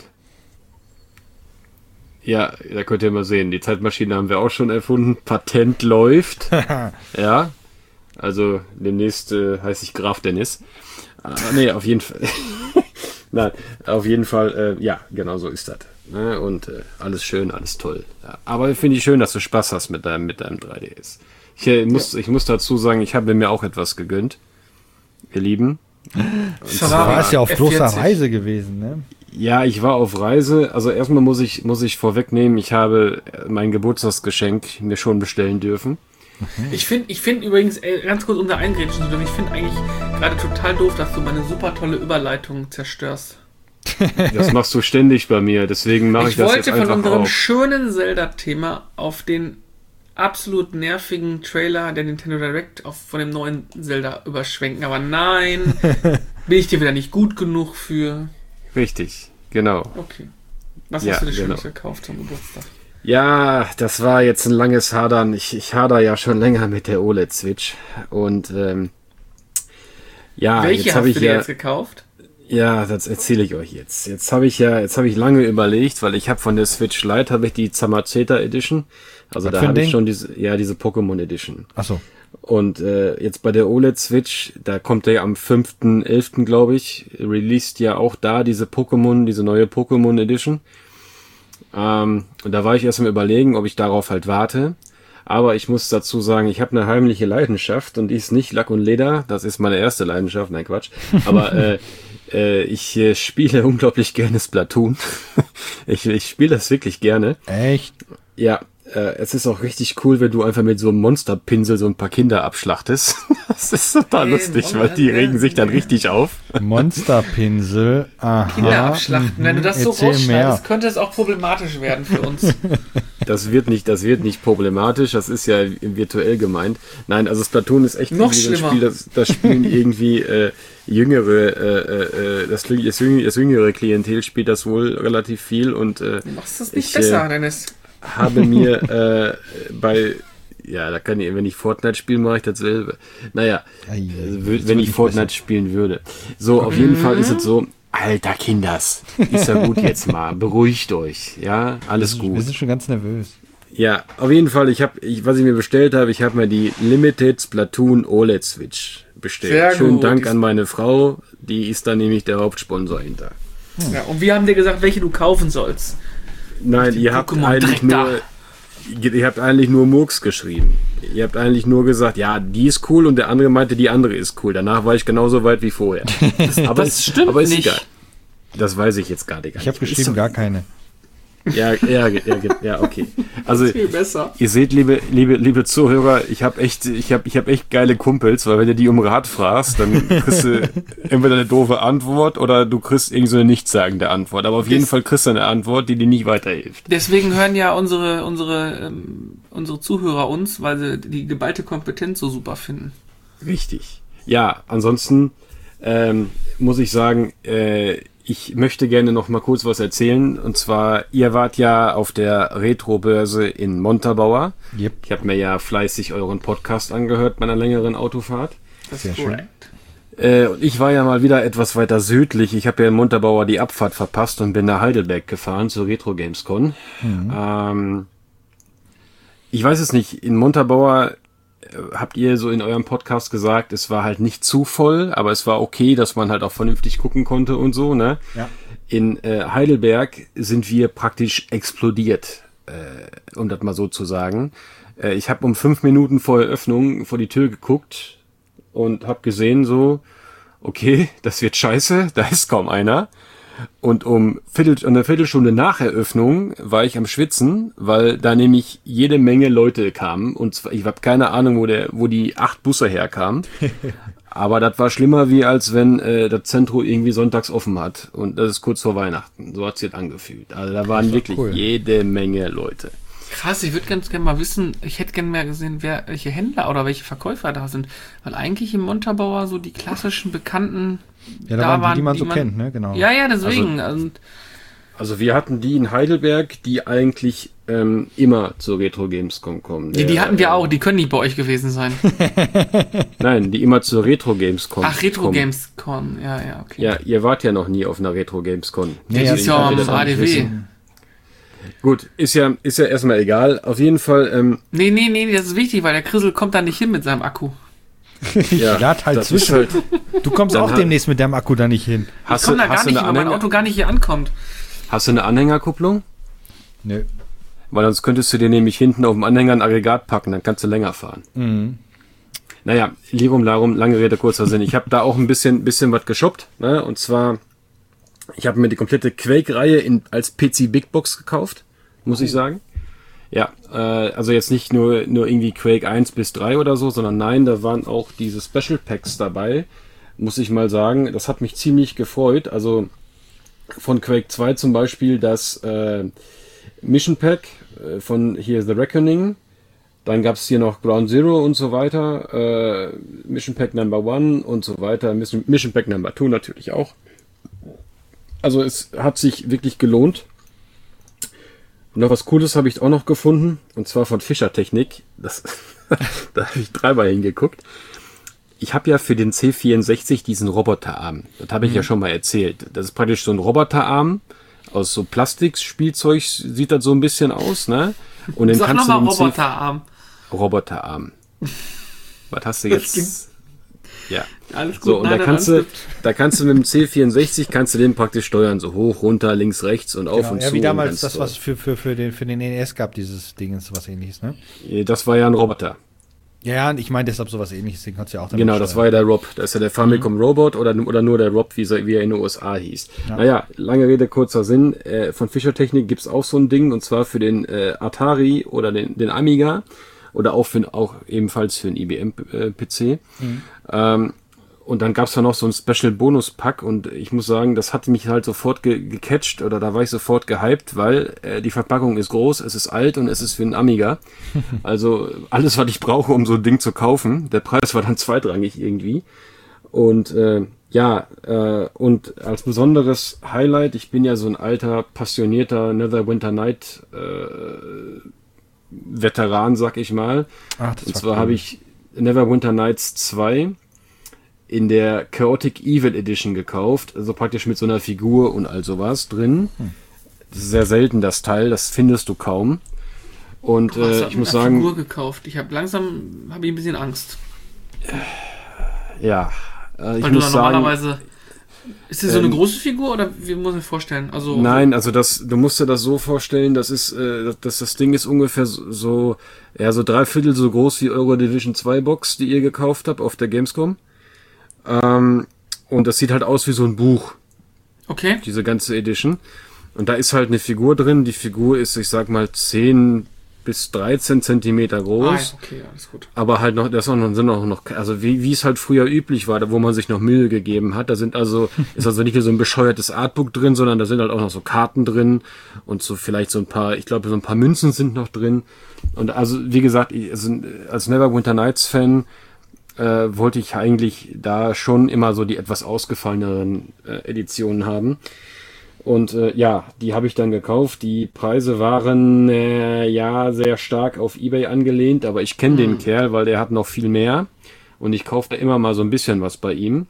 Ja, da könnt ihr mal sehen, die Zeitmaschine haben wir auch schon erfunden. Patent läuft. Ja. Also demnächst äh, heiße ich Graf Dennis. Ah, nee, auf jeden Fall. Nein, auf jeden Fall, äh, ja, genau so ist das. Ne? Und äh, alles schön, alles toll. Ja, aber finde ich schön, dass du Spaß hast mit deinem, mit deinem drei D S. Ich, äh, muss, ich muss dazu sagen, ich habe mir auch etwas gegönnt, ihr Lieben. Du warst ja auf F großer vierzig. Reise gewesen, ne? Ja, ich war auf Reise. Also erstmal muss ich, muss ich vorwegnehmen, ich habe mein Geburtstagsgeschenk mir schon bestellen dürfen. ich finde ich find übrigens, ey, ganz kurz um da eingrätschen zu dürfen, ich finde eigentlich gerade total doof, dass du meine super tolle Überleitung zerstörst. Das machst du ständig bei mir, deswegen mache ich, Ich das wollte jetzt von einfach unserem auf. schönen Zelda-Thema auf den absolut nervigen Trailer der Nintendo Direct auf, von dem neuen Zelda überschwenken, aber nein, bin ich dir wieder nicht gut genug für. Richtig, genau. Okay. Was Ja, hast du dir genau. Schönes gekauft zum Geburtstag? Ja, das war jetzt ein langes Hadern. Ich, ich hader ja schon länger mit der O L E D-Switch. Und ähm, ja, Welche jetzt hast habe du ich dir ja. jetzt gekauft? Ja, das erzähle ich euch jetzt. Jetzt habe ich ja, jetzt habe ich lange überlegt, weil ich habe von der Switch Lite habe ich die Zamazenta Edition. Also Was da für ein habe ich Ding? schon diese, ja, diese Pokémon Edition. Achso. Und äh, jetzt bei der O L E D-Switch, da kommt der ja am fünften elften glaube ich, released ja auch da diese Pokémon, diese neue Pokémon Edition. Ähm, und da war ich erst am Überlegen, ob ich darauf halt warte. Aber ich muss dazu sagen, ich habe eine heimliche Leidenschaft und die ist nicht Lack und Leder. Das ist meine erste Leidenschaft. Nein, Quatsch. Aber äh, äh, ich äh, spiele unglaublich gerne Splatoon. ich ich spiele das wirklich gerne. Echt? Ja, äh, es ist auch richtig cool, wenn du einfach mit so einem Monsterpinsel so ein paar Kinder abschlachtest. Das ist total Hey, lustig, Mann, weil die ja, regen sich dann ja. richtig auf. Monsterpinsel. Aha. Kinder abschlachten. Wenn du das so Erzähl rausschneidest, mehr. könnte es auch problematisch werden für uns. Das wird nicht, das wird nicht problematisch, das ist ja virtuell gemeint. Nein, also Splatoon ist echt Noch irgendwie so ein schlimmer. Spiel, das, das spielen irgendwie äh, jüngere, äh, äh, das, das, jüngere, das jüngere Klientel spielt das wohl relativ viel und äh, Du machst das nicht ich besser, äh, Dennis. habe mir äh, bei, ja, da kann ich, wenn ich Fortnite spiele, mache ich dasselbe. Naja, Ei, ei, also, das wür- wird wenn ich nicht Fortnite besser. spielen würde. So, auf jeden Fall ist es so, alter Kinders, ist ja gut jetzt mal, beruhigt euch, ja, alles Wir gut. sind schon ganz nervös. Ja, auf jeden Fall, ich habe, ich, was ich mir bestellt habe, ich habe mir die Limited Splatoon O L E D Switch bestellt. Sehr Schönen gut. Dank an meine Frau, die ist da nämlich der Hauptsponsor hinter. Ja, und wir haben dir gesagt, welche du kaufen sollst. Nein, Die ihr habt Pokémon eigentlich direkt da. nur, ihr habt eigentlich nur Murks geschrieben. Ihr habt eigentlich nur gesagt, ja, die ist cool und der andere meinte, die andere ist cool. Danach war ich genauso weit wie vorher. aber das stimmt aber ist nicht. egal. Das weiß ich jetzt gar nicht. Ich habe geschrieben, gar keine. Ja, ja, ja, ja, okay. Also Viel besser. ihr seht, liebe, liebe, liebe Zuhörer, ich habe echt, ich habe, ich habe echt geile Kumpels, weil wenn du die um Rat fragst, dann kriegst du entweder eine doofe Antwort oder du kriegst irgendwie so eine nichtssagende Antwort. Aber auf jeden Das- Fall kriegst du eine Antwort, die dir nicht weiterhilft. Deswegen hören ja unsere, unsere, ähm, unsere Zuhörer uns, weil sie die geballte Kompetenz so super finden. Richtig. Ja, ansonsten ähm, muss ich sagen, äh, ich möchte gerne noch mal kurz was erzählen. Und zwar, ihr wart ja auf der Retro-Börse in Montabaur. Yep. Ich habe mir ja fleißig euren Podcast angehört bei einer längeren Autofahrt. Das Sehr ist schön. korrekt. Äh, und ich war ja mal wieder etwas weiter südlich. Ich habe ja in Montabaur die Abfahrt verpasst und bin nach Heidelberg gefahren zur Retro Gamescon. Ähm, ich weiß es nicht, in Montabaur äh, habt ihr so in eurem Podcast gesagt, es war halt nicht zu voll, aber es war okay, dass man halt auch vernünftig gucken konnte und so, ne? Ja. In äh, Heidelberg sind wir praktisch explodiert, äh, um das mal so zu sagen. Äh, ich habe um fünf Minuten vor Eröffnung vor die Tür geguckt und habe gesehen so, okay, das wird scheiße, da ist kaum einer. Und um Viertel, eine Viertelstunde nach Eröffnung war ich am Schwitzen, weil da nämlich jede Menge Leute kamen. Und zwar, ich habe keine Ahnung, wo der, wo die acht Busse herkamen. Aber das war schlimmer, wie als wenn äh, das Zentrum irgendwie sonntags offen hat. Und das ist kurz vor Weihnachten. So hat's sich angefühlt. Also da waren doch wirklich cool. jede Menge Leute. Krass, ich würde ganz gerne mal wissen, ich hätte gerne mehr gesehen, wer, welche Händler oder welche Verkäufer da sind. Weil eigentlich im Montabaur so die klassischen bekannten. Ja, da, waren die, die man so kennt, ne? Genau. Ja, ja, deswegen. Also, Also wir hatten die in Heidelberg, die eigentlich ähm, immer zur Retro Gamescom kommen. die, die Der, hatten wir äh, auch, die können nicht bei euch gewesen sein. Nein, die immer zur Retro Gamescom Ach, Retro kommen. Gamescom, ja, ja, okay. Ja, ihr wart ja noch nie auf einer Retro Gamescom. Nee, Die ja, ist ich ja hab am das auch A D nicht W. wissen. Gut, ist ja, ist ja erstmal egal. Auf jeden Fall, ähm, Nee, nee, nee, das ist wichtig, weil der Krissel kommt da nicht hin mit seinem Akku. ja, Ich lad halt das ist zwischen. halt, Du kommst Dann auch hat- demnächst mit deinem Akku da nicht hin. Ich hast, komme du, da gar hast, du nicht eine hin, weil mein Anhänger, Auto gar nicht hier ankommt. hast du eine Anhängerkupplung? Nö. Weil sonst könntest du dir nämlich hinten auf dem Anhänger ein Aggregat packen, dann kannst du länger fahren. Mhm. Naja, Lirum Larum, lange Rede, kurzer Sinn. Ich habe da auch ein bisschen, bisschen was geshoppt, ne? Und zwar, ich habe mir die komplette Quake-Reihe in, als P C Big Box gekauft, muss ich sagen. Ja, äh, also jetzt nicht nur, nur irgendwie Quake eins bis drei oder so, sondern nein, da waren auch diese Special Packs dabei, muss ich mal sagen. Das hat mich ziemlich gefreut. Also von Quake zwei zum Beispiel das äh, Mission Pack äh, von hier The Reckoning. Dann gab es hier noch Ground Zero und so weiter. Äh, Mission Pack Number One und so weiter. Mission, Mission Pack Number Two natürlich auch. Also es hat sich wirklich gelohnt. Und noch was Cooles habe ich auch noch gefunden. Und zwar von Fischer Technik. Das, da habe ich dreimal hingeguckt. Ich habe ja für den C vierundsechzig diesen Roboterarm. Das habe ich ja schon mal erzählt. Das ist praktisch so ein Roboterarm. Aus so Plastikspielzeug sieht das so ein bisschen aus, ne? Und den Sag kannst nochmal du dem C- Roboterarm. Roboterarm. Was hast du Das jetzt? Ja. Alles gut. So, und nein, da nein, kannst alles du, gut. da kannst du mit dem C vierundsechzig kannst du den praktisch steuern, so hoch, runter, links, rechts und auf Genau, und ja, zu. wie und damals ganz das, toll. was für, für, für, den, für den N E S gab, dieses Ding ist sowas ähnliches, ne? Das war ja ein Roboter. Ja, ich meine deshalb sowas ähnliches, den kannst du ja auch damit Genau, das war ja der Rob. Das ist ja der Famicom mhm. Robot oder, oder nur der Rob, wie, wie er in den U S A hieß. Ja. Naja, lange Rede, kurzer Sinn. Äh, von Fischer Technik gibt's auch so ein Ding, und zwar für den äh, Atari oder den, den Amiga oder auch, für, auch ebenfalls für einen I B M-P C. Mhm. Ähm, Und dann gab's da noch so ein Special-Bonus-Pack, und ich muss sagen, das hat mich halt sofort ge- gecatcht, oder da war ich sofort gehypt, weil äh, die Verpackung ist groß, es ist alt und es ist für einen Amiga. Also alles, was ich brauche, um so ein Ding zu kaufen. Der Preis war dann zweitrangig irgendwie. Und äh, ja, äh, und als besonderes Highlight, ich bin ja so ein alter, passionierter Neverwinter Night äh, Veteran, sag ich mal. Ach, das und war zwar cool. habe ich Neverwinter Nights zwei in der Chaotic Evil Edition gekauft, also praktisch mit so einer Figur und all sowas drin. Hm. Das ist sehr selten, das Teil, das findest du kaum. Und Du hast äh, ja ich muss eine sagen, Figur gekauft. Ich habe langsam habe ich ein bisschen Angst. ja, äh, ich Weil du muss da sagen, normalerweise ist das so eine ähm, große Figur, oder wie muss ich mir vorstellen? Also nein, also das, du musst dir das so vorstellen, das ist, äh, das, das Ding ist ungefähr so, so, ja, so drei Viertel so groß wie eure Division zwei Box, die ihr gekauft habt auf der Gamescom. Ähm, und das sieht halt aus wie so ein Buch. Okay. Diese ganze Edition. Und da ist halt eine Figur drin. Die Figur ist, ich sag mal, zehn bis dreizehn Zentimeter groß. Ah, ja, okay, alles gut. Aber halt noch, das sind auch noch, also wie, wie es halt früher üblich war, da wo man sich noch Mühe gegeben hat. Da sind also, ist also nicht nur so ein bescheuertes Artbook drin, sondern da sind halt auch noch so Karten drin und so vielleicht so ein paar, ich glaube, so ein paar Münzen sind noch drin. Und also, wie gesagt, ich, also, als Neverwinter Nights Fan, Äh, wollte ich eigentlich da schon immer so die etwas ausgefalleneren äh, Editionen haben. Und äh, ja, die habe ich dann gekauft. Die Preise waren äh, ja sehr stark auf eBay angelehnt, aber ich kenne mhm. den Kerl, weil der hat noch viel mehr. Und ich kaufe da immer mal so ein bisschen was bei ihm.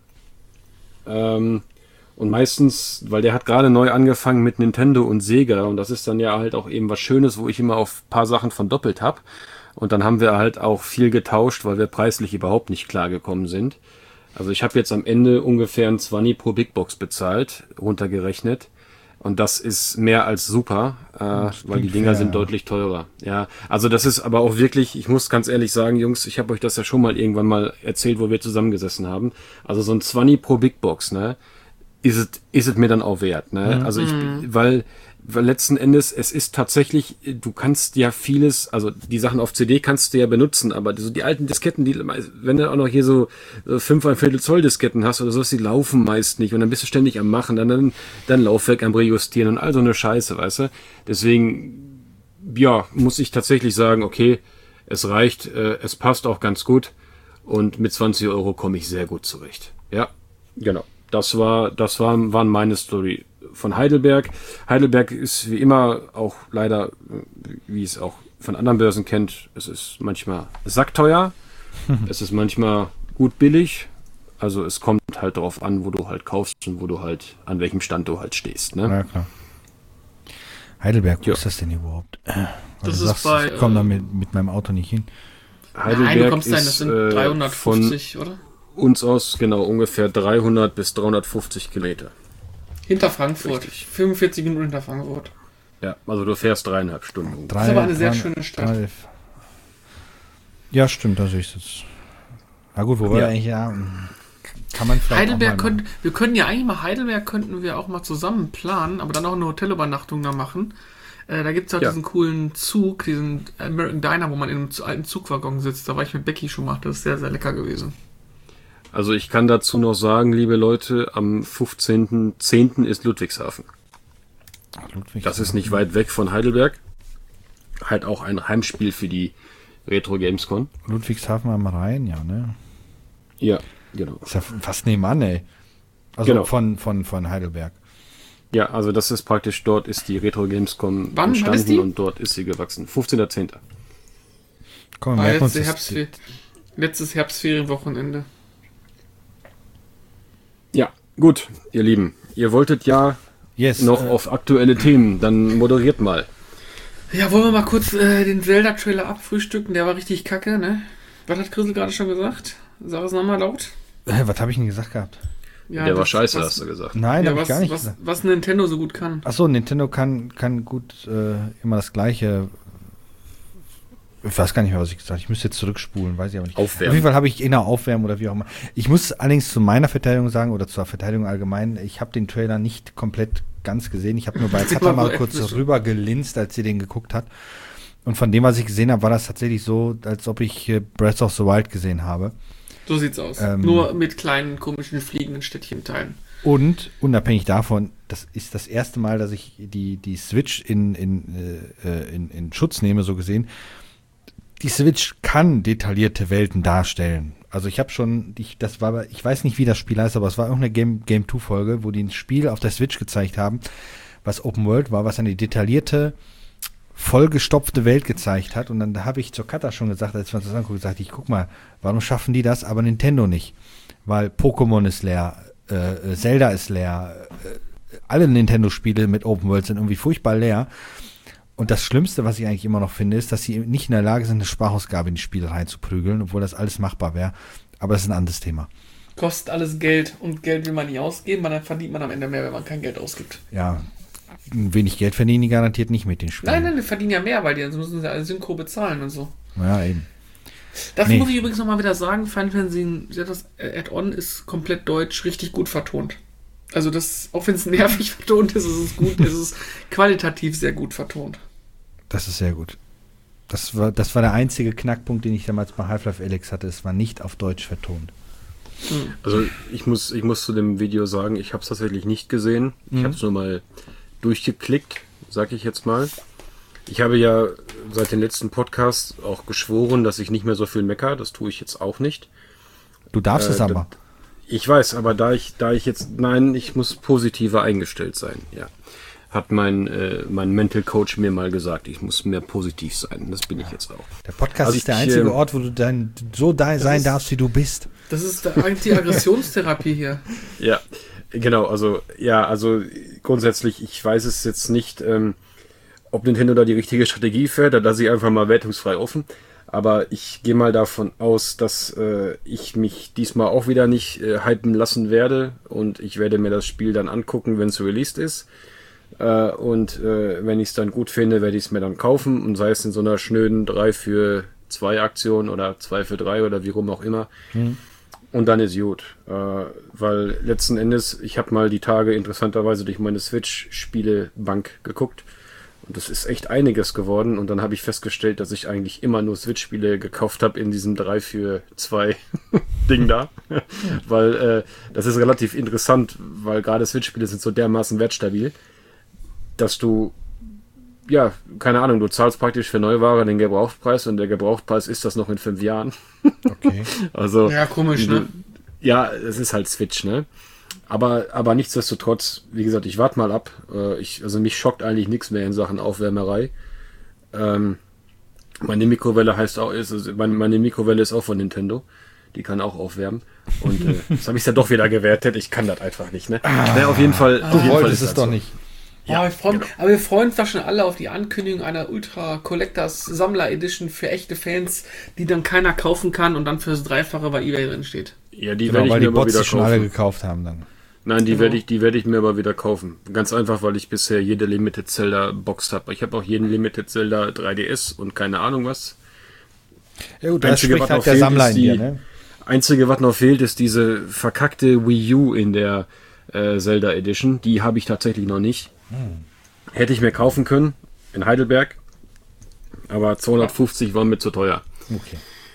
Ähm, und meistens, weil der hat gerade neu angefangen mit Nintendo und Sega, und das ist dann ja halt auch eben was Schönes, wo ich immer auf ein paar Sachen von doppelt habe. Und dann haben wir halt auch viel getauscht, weil wir preislich überhaupt nicht klargekommen sind. Also ich habe jetzt am Ende ungefähr ein zwanzig pro Big Box bezahlt, runtergerechnet. Und das ist mehr als super, äh, weil die Dinger fair, sind ja. deutlich teurer. Ja, also das ist aber auch wirklich, ich muss ganz ehrlich sagen, Jungs, ich habe euch das ja schon mal irgendwann mal erzählt, wo wir zusammengesessen haben. Also so ein zwanzig pro Big Box, ne, ist es, ist es mir dann auch wert, ne? Mhm. Also ich, weil... Weil letzten Endes, es ist tatsächlich, du kannst ja vieles, also die Sachen auf C D kannst du ja benutzen, aber so die alten Disketten, die, wenn du auch noch hier so fünf ein Viertel Zoll Disketten hast oder sowas, die laufen meist nicht, und dann bist du ständig am Machen, dann, dann, dann Laufwerk am Rejustieren und all so eine Scheiße, weißt du? Deswegen, ja, muss ich tatsächlich sagen, okay, es reicht, äh, es passt auch ganz gut, und mit zwanzig Euro komme ich sehr gut zurecht. Ja, genau. Das war, das war, waren meine Story von Heidelberg. Heidelberg ist wie immer auch leider, wie es auch von anderen Börsen kennt, es ist manchmal sackteuer, es ist manchmal gut billig, also es kommt halt darauf an, wo du halt kaufst und wo du halt, an welchem Stand du halt stehst. Ne? Ja, klar. Heidelberg, wo ja. ist das denn überhaupt? Das du ist sagst, bei, ich komme da mit, mit meinem Auto nicht hin. Heidelberg Nein, du kommst ist, dahin, das sind äh, dreihundertfünfzig, von oder? Uns aus, genau, ungefähr dreihundert bis dreihundertfünfzig Kilometer. Hinter Frankfurt. Richtig. fünfundvierzig Minuten hinter Frankfurt. Ja, also du fährst dreieinhalb Stunden. Drei, Das ist aber eine sehr drei, schöne Stadt. Drei, ja, stimmt, da sehe ich es. Na gut, wo wir Ja. eigentlich, ja, kann man vielleicht Heidelberg auch mal könnte, wir können ja eigentlich mal, Heidelberg könnten wir auch mal zusammen planen, aber dann auch eine Hotelübernachtung da machen. Äh, da gibt es halt Ja. diesen coolen Zug, diesen American Diner, wo man in einem alten Zugwaggon sitzt. Da war ich mit Becky schon mal, das ist sehr, sehr lecker gewesen. Also ich kann dazu noch sagen, liebe Leute, am fünfzehnten zehnten ist Ludwigshafen. Ach, Ludwig, Das ist nicht weit weg von Heidelberg. Halt auch ein Heimspiel für die Retro Gamescom. Ludwigshafen am Rhein, ja, ne? Ja, genau. Ist ja fast nebenan, ey. Also Genau. von, von, von Heidelberg. Ja, also das ist praktisch, dort ist die Retro Gamescom Wann ist die? entstanden und dort ist sie gewachsen. fünfzehnten zehnten Komm, wir Ah, merken uns letzte das. Herbstfer- letztes Herbstferienwochenende. Ja, gut, ihr Lieben. Ihr wolltet ja Yes, noch äh, auf aktuelle Themen, dann moderiert mal. Ja, wollen wir mal kurz äh, den Zelda-Trailer abfrühstücken? Der war richtig kacke, ne? Was hat Chrisel gerade schon gesagt? Sag es nochmal laut. Äh, was habe ich denn gesagt gehabt? Ja, Der war das- scheiße, was, hast du gesagt. Nein, ja, habe ich was, gar nicht was, gesagt. was Nintendo so gut kann. Achso, Nintendo kann, kann gut äh, immer das Gleiche. Ich weiß gar nicht mehr, was ich gesagt habe. Ich müsste jetzt zurückspulen, weiß ich aber nicht. Aufwärmen. Auf jeden Fall habe ich inner Aufwärmen oder wie auch immer. Ich muss allerdings zu meiner Verteidigung sagen, oder zur Verteidigung allgemein, ich habe den Trailer nicht komplett ganz gesehen. Ich habe nur bei Katha mal kurz rüber gelinst, als sie den geguckt hat. Und von dem, was ich gesehen habe, war das tatsächlich so, als ob ich äh, Breath of the Wild gesehen habe. So sieht's aus. Ähm, Nur mit kleinen, komischen, fliegenden Städtchenteilen. Und unabhängig davon, das ist das erste Mal, dass ich die, die Switch in, in, äh, in, in Schutz nehme, so gesehen. Die Switch kann detaillierte Welten darstellen. Also ich habe schon, ich, das war, ich weiß nicht, wie das Spiel heißt, aber es war irgendeine Game, Game zwei Folge, wo die ein Spiel auf der Switch gezeigt haben, was Open World war, was eine detaillierte, vollgestopfte Welt gezeigt hat. Und dann habe ich zur Katha schon gesagt, als wir uns das angucken, gesagt, ich guck mal, warum schaffen die das, aber Nintendo nicht? Weil Pokémon ist leer, äh, Zelda ist leer, äh, alle Nintendo-Spiele mit Open World sind irgendwie furchtbar leer. Und das Schlimmste, was ich eigentlich immer noch finde, ist, dass sie nicht in der Lage sind, eine Sprachausgabe in die Spiele reinzuprügeln, obwohl das alles machbar wäre. Aber das ist ein anderes Thema. Kostet alles Geld und Geld will man nicht ausgeben, weil dann verdient man am Ende mehr, wenn man kein Geld ausgibt. Ja, wenig Geld verdienen die garantiert nicht mit den Spielen. Nein, nein, die verdienen ja mehr, weil die sonst müssen sie alle Synchro bezahlen und so. Ja, eben. Das Nee. muss ich übrigens nochmal wieder sagen, Final Fantasy das Add-on ist komplett deutsch, richtig gut vertont. Also das, auch wenn es nervig vertont ist, ist es gut, ist es qualitativ sehr gut vertont. Das ist sehr gut. Das war, das war der einzige Knackpunkt, den ich damals bei Half-Life Alyx hatte. Es war nicht auf Deutsch vertont. Hm. Also ich muss, ich muss zu dem Video sagen, ich habe es tatsächlich nicht gesehen. Ich Mhm. habe es nur mal durchgeklickt, sag ich jetzt mal. Ich habe ja seit dem letzten Podcast auch geschworen, dass ich nicht mehr so viel meckere. Das tue ich jetzt auch nicht. Du darfst Äh, es aber. Ich weiß, aber da ich, da ich jetzt, nein, ich muss positiver eingestellt sein, ja. Hat mein, äh, mein Mental Coach mir mal gesagt, ich muss mehr positiv sein. Das bin ich jetzt auch. Der Podcast Also ist der ich, einzige ähm, Ort, wo du dann so da sein ist- darfst, wie du bist. Das ist da eigentlich die Aggressionstherapie hier. Ja, genau, also, ja, also grundsätzlich, ich weiß es jetzt nicht, ähm, ob Nintendo da die richtige Strategie fährt, da lasse ich einfach mal wertungsfrei offen. Aber ich gehe mal davon aus, dass äh, ich mich diesmal auch wieder nicht äh, hypen lassen werde und ich werde mir das Spiel dann angucken, wenn es released ist. Äh, und äh, wenn ich es dann gut finde, werde ich es mir dann kaufen und sei es in so einer schnöden drei für zwei Aktion oder zwei für drei oder wie rum auch immer. Mhm. Und dann ist gut. Äh, weil letzten Endes, ich habe mal die Tage interessanterweise durch meine Switch-Spielebank geguckt. Und das ist echt einiges geworden. Und dann habe ich festgestellt, dass ich eigentlich immer nur Switch-Spiele gekauft habe in diesem drei für zwei Ding da. Weil äh, das ist relativ interessant, weil gerade Switch-Spiele sind so dermaßen wertstabil, dass du, ja, keine Ahnung, du zahlst praktisch für Neuware den Gebrauchtpreis und der Gebrauchtpreis ist das noch in fünf Jahren. Okay. Also, Ja, komisch, ne? ja, es ist halt Switch, ne? Aber, aber nichtsdestotrotz, wie gesagt, ich warte mal ab. Äh, ich, also mich schockt eigentlich nichts mehr in Sachen Aufwärmerei. Ähm, meine Mikrowelle heißt auch, ist, also meine, meine Mikrowelle ist auch von Nintendo. Die kann auch aufwärmen. Und äh, jetzt habe ich es ja doch wieder gewertet. Ich kann das einfach nicht, ne? Ah, auf jeden Fall. Auf Du jeden Fall wolltest ist es das doch so. nicht. Ja, Ja, ich freu, genau. aber wir freuen uns doch schon alle auf die Ankündigung einer Ultra Collectors Sammler Edition für echte Fans, die dann keiner kaufen kann und dann fürs Dreifache bei eBay drin steht. Ja, die Genau, werde ich weil mir die aber Bots wieder die schon alle kaufen. gekauft haben dann. Nein, die Genau. werde ich, die werde ich mir aber wieder kaufen. Ganz einfach, weil ich bisher jede Limited Zelda Box habe. Ich habe auch jeden Limited Zelda drei D S und keine Ahnung was. Ja gut, da Einzige, spricht was halt noch der fehlt, Sammler ist in dir, die- ne? Einzige, was noch fehlt, ist diese verkackte Wii U in der äh, Zelda Edition. Die habe ich tatsächlich noch nicht. Hätte ich mir kaufen können in Heidelberg, aber zweihundertfünfzig waren mir zu teuer. Okay.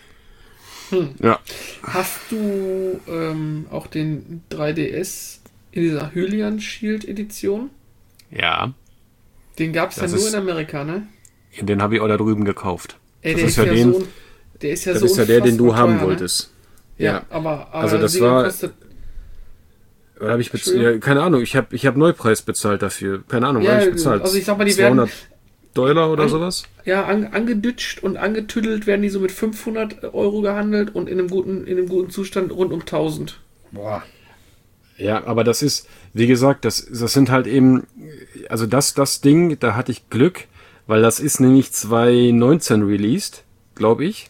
Ja, Hast du ähm, auch den drei D S in dieser Hylian Shield Edition? ja. Den gab es ja Das nur ist- in Amerika, ne? Den habe ich auch da drüben gekauft. Ey, Das der ist ja ja den- so, der ist ja Das so ist ja der, den du unfassbar haben teuer, wolltest. Ne? Ja, Ja. aber, aber Also das Sieger war- kostet, Oder habe ich bez- Entschuldigung? ja, keine Ahnung, ich habe ich hab Neupreis bezahlt dafür. Keine Ahnung, Ja, was habe ich bezahlt? also ich sag mal, die zweihundert werden- Dollar oder An- sowas? ja, an, angedütscht und angetüdelt werden die so mit fünfhundert Euro gehandelt und in einem guten, in einem guten Zustand rund um tausend. Boah. Ja, aber das ist, wie gesagt, das, das sind halt eben, also das, das Ding, da hatte ich Glück, weil das ist nämlich zwanzig neunzehn released, glaube ich.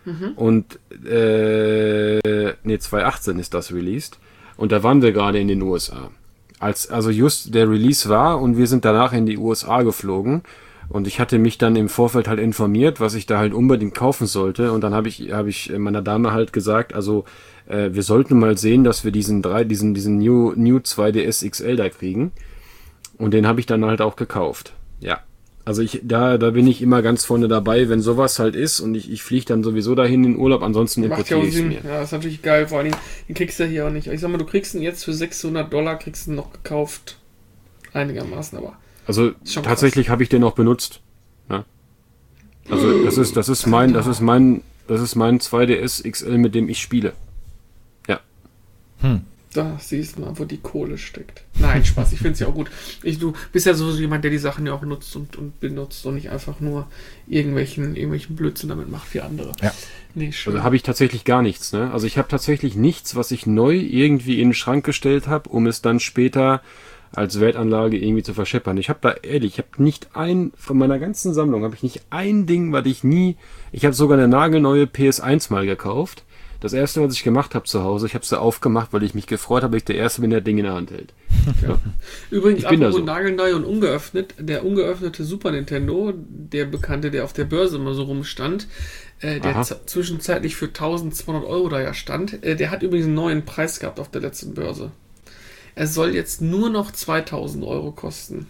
Mhm. Und, äh, nee, zwanzig achtzehn ist das released. Und da waren wir gerade in den U S A. Als, also just der Release war und wir sind danach in die U S A geflogen. Und ich hatte mich dann im Vorfeld halt informiert, was ich da halt unbedingt kaufen sollte. Und dann habe ich, habe ich meiner Dame halt gesagt, also, äh, wir sollten mal sehen, dass wir diesen drei, diesen, diesen New, New zwei D S X L da kriegen. Und den habe ich dann halt auch gekauft. Ja. Also ich, da, da bin ich immer ganz vorne dabei, wenn sowas halt ist und ich, ich fliege dann sowieso dahin in den Urlaub, ansonsten importiere ich es mir. Ja, ist natürlich geil, vor allem, den kriegst du ja hier auch nicht. Ich sag mal, du kriegst ihn jetzt für sechshundert Dollar, kriegst ihn noch gekauft. Einigermaßen, aber. Also tatsächlich habe ich den auch benutzt. Ja. Also das ist, das ist mein, das ist mein, das ist mein zwei D S X L, mit dem ich spiele. Ja. Hm. Da siehst du mal, wo die Kohle steckt. Nein, Spaß, ich finde es ja auch gut. Ich, du bist ja sowieso jemand, der die Sachen ja auch nutzt und, und benutzt und nicht einfach nur irgendwelchen, irgendwelchen Blödsinn damit macht wie andere. Ja. Nee, schön. Also habe ich tatsächlich gar nichts, ne? Also ich habe tatsächlich nichts, was ich neu irgendwie in den Schrank gestellt habe, um es dann später als Wertanlage irgendwie zu verscheppern. Ich habe da ehrlich, ich habe nicht ein, von meiner ganzen Sammlung habe ich nicht ein Ding, was ich nie, ich habe sogar eine nagelneue P S eins mal gekauft. Das erste, was ich gemacht habe zu Hause, ich habe sie aufgemacht, weil ich mich gefreut habe, dass ich der Erste bin, der Ding in der Hand hält. Ja. Übrigens, apropos so. nagelneu und ungeöffnet, der ungeöffnete Super Nintendo, der bekannte, der auf der Börse immer so rumstand, äh, der z- zwischenzeitlich für eintausendzweihundert Euro da ja stand, äh, der hat übrigens einen neuen Preis gehabt auf der letzten Börse. Er soll jetzt nur noch zweitausend Euro kosten.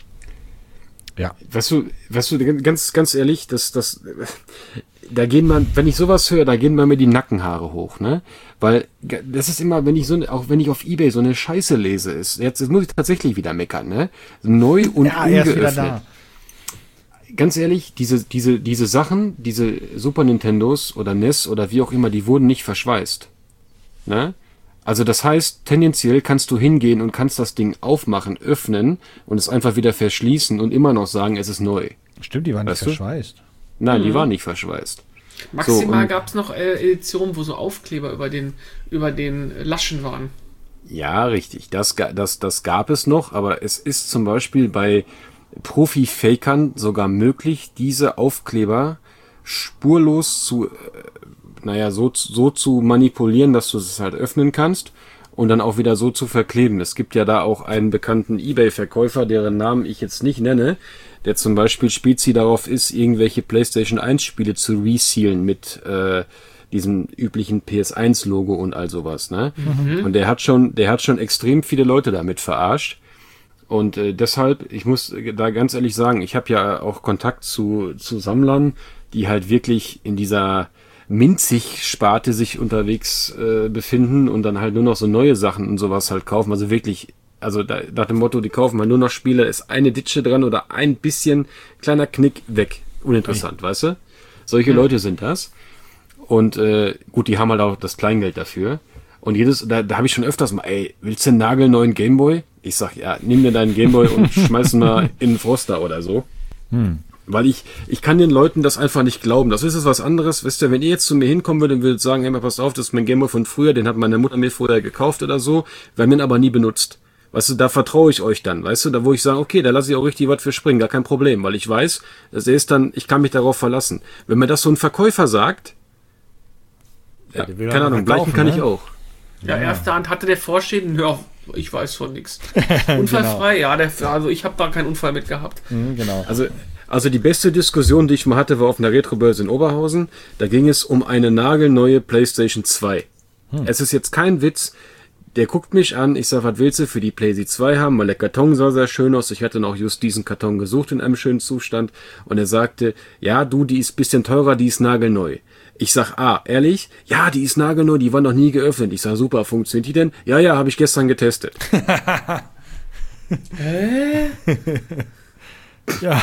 Ja. Weißt du, weißt du, ganz, ganz ehrlich, das, das, da gehen man, wenn ich sowas höre, da gehen mir die Nackenhaare hoch, ne? Weil, das ist immer, wenn ich so, auch wenn ich auf eBay so eine Scheiße lese, ist, jetzt, jetzt muss ich tatsächlich wieder meckern, ne? Neu und ja, er ist wieder ungeöffnet. da. Ganz ehrlich, diese, diese, diese Sachen, diese Super Nintendos oder N E S oder wie auch immer, die wurden nicht verschweißt, ne? Also das heißt, tendenziell kannst du hingehen und kannst das Ding aufmachen, öffnen und es einfach wieder verschließen und immer noch sagen, es ist neu. Stimmt, die waren nicht Weißt du? verschweißt. Nein, Mhm. die waren nicht verschweißt. Maximal So, gab es noch äh, Editionen, wo so Aufkleber über den, über den Laschen waren. Ja, richtig. Das, ga- das, das gab es noch, aber es ist zum Beispiel bei Profi-Fakern sogar möglich, diese Aufkleber spurlos zu, äh, naja, so, so zu manipulieren, dass du es halt öffnen kannst und dann auch wieder so zu verkleben. Es gibt ja da auch einen bekannten eBay-Verkäufer, deren Namen ich jetzt nicht nenne, der zum Beispiel Spezi darauf ist, irgendwelche PlayStation eins Spiele zu resealen mit äh, diesem üblichen P S eins Logo und all sowas, ne? Mhm. Und der hat schon, der hat schon extrem viele Leute damit verarscht. Und äh, deshalb, ich muss da ganz ehrlich sagen, ich habe ja auch Kontakt zu, zu Sammlern, die halt wirklich in dieser Minzig-Sparte sich unterwegs äh, befinden und dann halt nur noch so neue Sachen und sowas halt kaufen. Also wirklich, also da, nach dem Motto, die kaufen halt nur noch Spiele, ist eine Ditsche dran oder ein bisschen kleiner Knick weg. Uninteressant, okay. Weißt du? Solche ja. Leute sind das. Und äh, gut, die haben halt auch das Kleingeld dafür. Und jedes, da, da habe ich schon öfters mal, ey, willst du einen nagelneuen Gameboy? Ich sag, ja, nimm dir deinen Gameboy und schmeiß ihn mal in den Froster oder so. Hm. Weil ich, ich kann den Leuten das einfach nicht glauben. Das ist jetzt was anderes. Wisst ihr, wenn ihr jetzt zu mir hinkommen würdet und würdet sagen, hey, mal pass auf, das ist mein Gameboy von früher, den hat meine Mutter mir vorher gekauft oder so, wir haben den aber nie benutzt. Weißt du, da vertraue ich euch dann, weißt du, da wo ich sage, okay, da lasse ich auch richtig was für springen, gar kein Problem, weil ich weiß, das ist dann, ich kann mich darauf verlassen. Wenn mir das so ein Verkäufer sagt, ja, ja keine Ahnung, gleichen kann ne? ich auch. Ja, ja, erste Hand hatte der Vorstehenden, ja, ich weiß von nichts. Unfallfrei, genau. Ja, der, also ich habe da keinen Unfall mit gehabt. Mhm, genau. Also, also die beste Diskussion, die ich mal hatte, war auf einer Retrobörse in Oberhausen. Da ging es um eine nagelneue PlayStation zwei. Hm. Es ist jetzt kein Witz. Der guckt mich an, ich sag, was willst du für die PlayStation zwei haben? Weil der Karton sah sehr schön aus. Ich hatte noch just diesen Karton gesucht in einem schönen Zustand. Und er sagte, ja, du, die ist ein bisschen teurer, die ist nagelneu. Ich sag, ah, ehrlich? Ja, die ist nagelneu, die war noch nie geöffnet. Ich sag, super, funktioniert die denn? Ja, ja, habe ich gestern getestet. Hä? Ja.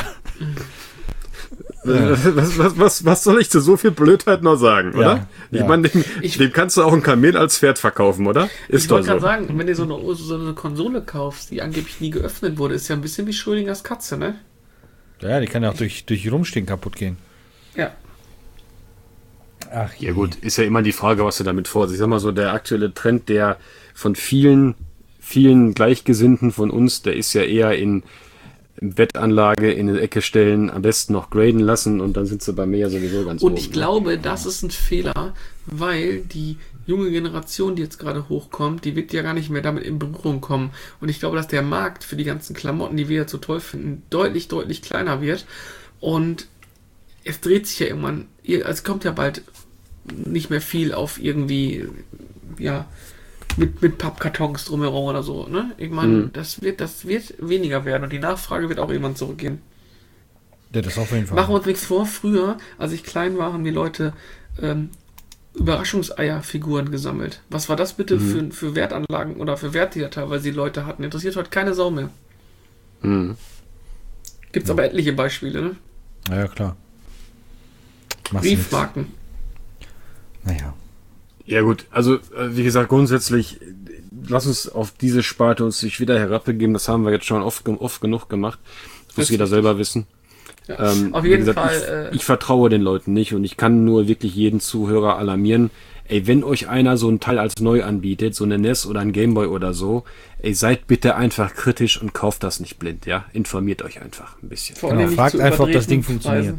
Was, was, was, was soll ich zu so viel Blödheit noch sagen, oder? Ja, ich ja. meine, dem, dem kannst du auch ein Kamel als Pferd verkaufen, oder? Ist ich doch wollte so. gerade sagen, wenn du so eine, so eine Konsole kaufst, die angeblich nie geöffnet wurde, ist ja ein bisschen wie Schrödingers Katze, ne? Ja, die kann ja auch durch, durch Rumstehen kaputt gehen. Ja. Ach, ja gut, ist ja immer die Frage, was du damit vorhast. Ich sag mal so, der aktuelle Trend, der von vielen, vielen Gleichgesinnten von uns, der ist ja eher in Wettanlage in eine Ecke stellen, am besten noch graden lassen und dann sind sie bei mir ja sowieso ganz Und oben. ich glaube, das ist ein Fehler, weil die junge Generation, die jetzt gerade hochkommt, die wird ja gar nicht mehr damit in Berührung kommen. Und ich glaube, dass der Markt für die ganzen Klamotten, die wir jetzt so toll finden, deutlich, deutlich kleiner wird. Und es dreht sich ja irgendwann, es kommt ja bald nicht mehr viel auf irgendwie, ja, mit, mit Pappkartons drumherum oder so, ne? Ich meine, mhm. das wird, das wird weniger werden und die Nachfrage wird auch irgendwann zurückgehen. Ja, das auf jeden Fall. Machen wir uns nichts vor, früher, als ich klein war, haben die Leute ähm, Überraschungseierfiguren gesammelt. Was war das bitte mhm. für, für Wertanlagen oder für Werte, die teilweise die Leute hatten? Interessiert heute keine Sau mehr. Mhm. Gibt's ja. aber etliche Beispiele, ne? Ja, ja klar. Mach's Briefmarken. Naja. Ja gut, also wie gesagt, grundsätzlich lass uns auf diese Sparte uns nicht wieder herabbegeben, das haben wir jetzt schon oft, oft genug gemacht. Das muss jeder selber wissen. Ja, ähm, auf jeden gesagt, Fall. Ich, äh, ich vertraue den Leuten nicht und ich kann nur wirklich jeden Zuhörer alarmieren. Ey, wenn euch einer so ein Teil als neu anbietet, so eine N E S oder ein Gameboy oder so, ey, seid bitte einfach kritisch und kauft das nicht blind, ja? Informiert euch einfach ein bisschen. Genau, fragt einfach, ob das Ding funktioniert.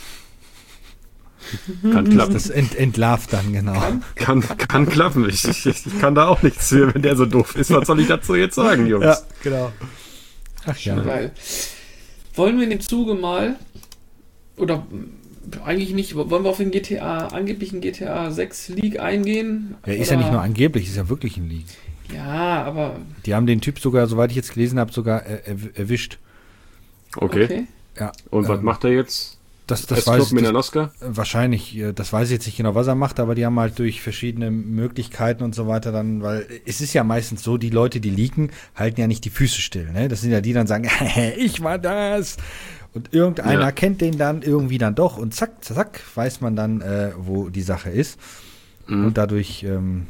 Kann klappen. Das ent, entlarvt dann, genau. Kann, kann, kann klappen. Ich, ich, ich kann da auch nichts für, wenn der so doof ist. Was soll ich dazu jetzt sagen, Jungs? Ja, genau. Ach ja. Geil. Wollen wir in dem Zuge mal, oder eigentlich nicht, wollen wir auf den G T A, angeblichen G T A sechs Leak eingehen? Ja, ist oder? Ja nicht nur angeblich, ist ja wirklich ein Leak. Ja, aber... Die haben den Typ sogar, soweit ich jetzt gelesen habe, sogar er, er, erwischt. Okay. okay. Ja, und ähm, was macht er jetzt? Das, das weiß ich, das, wahrscheinlich, das weiß ich jetzt nicht genau, was er macht, aber die haben halt durch verschiedene Möglichkeiten und so weiter dann, weil es ist ja meistens so, die Leute, die leaken, halten ja nicht die Füße still, ne? Das sind ja die, die dann sagen, ich war das. Und irgendeiner ja. kennt den dann irgendwie dann doch und zack, zack, weiß man dann, äh, wo die Sache ist. Mhm. Und dadurch, ähm,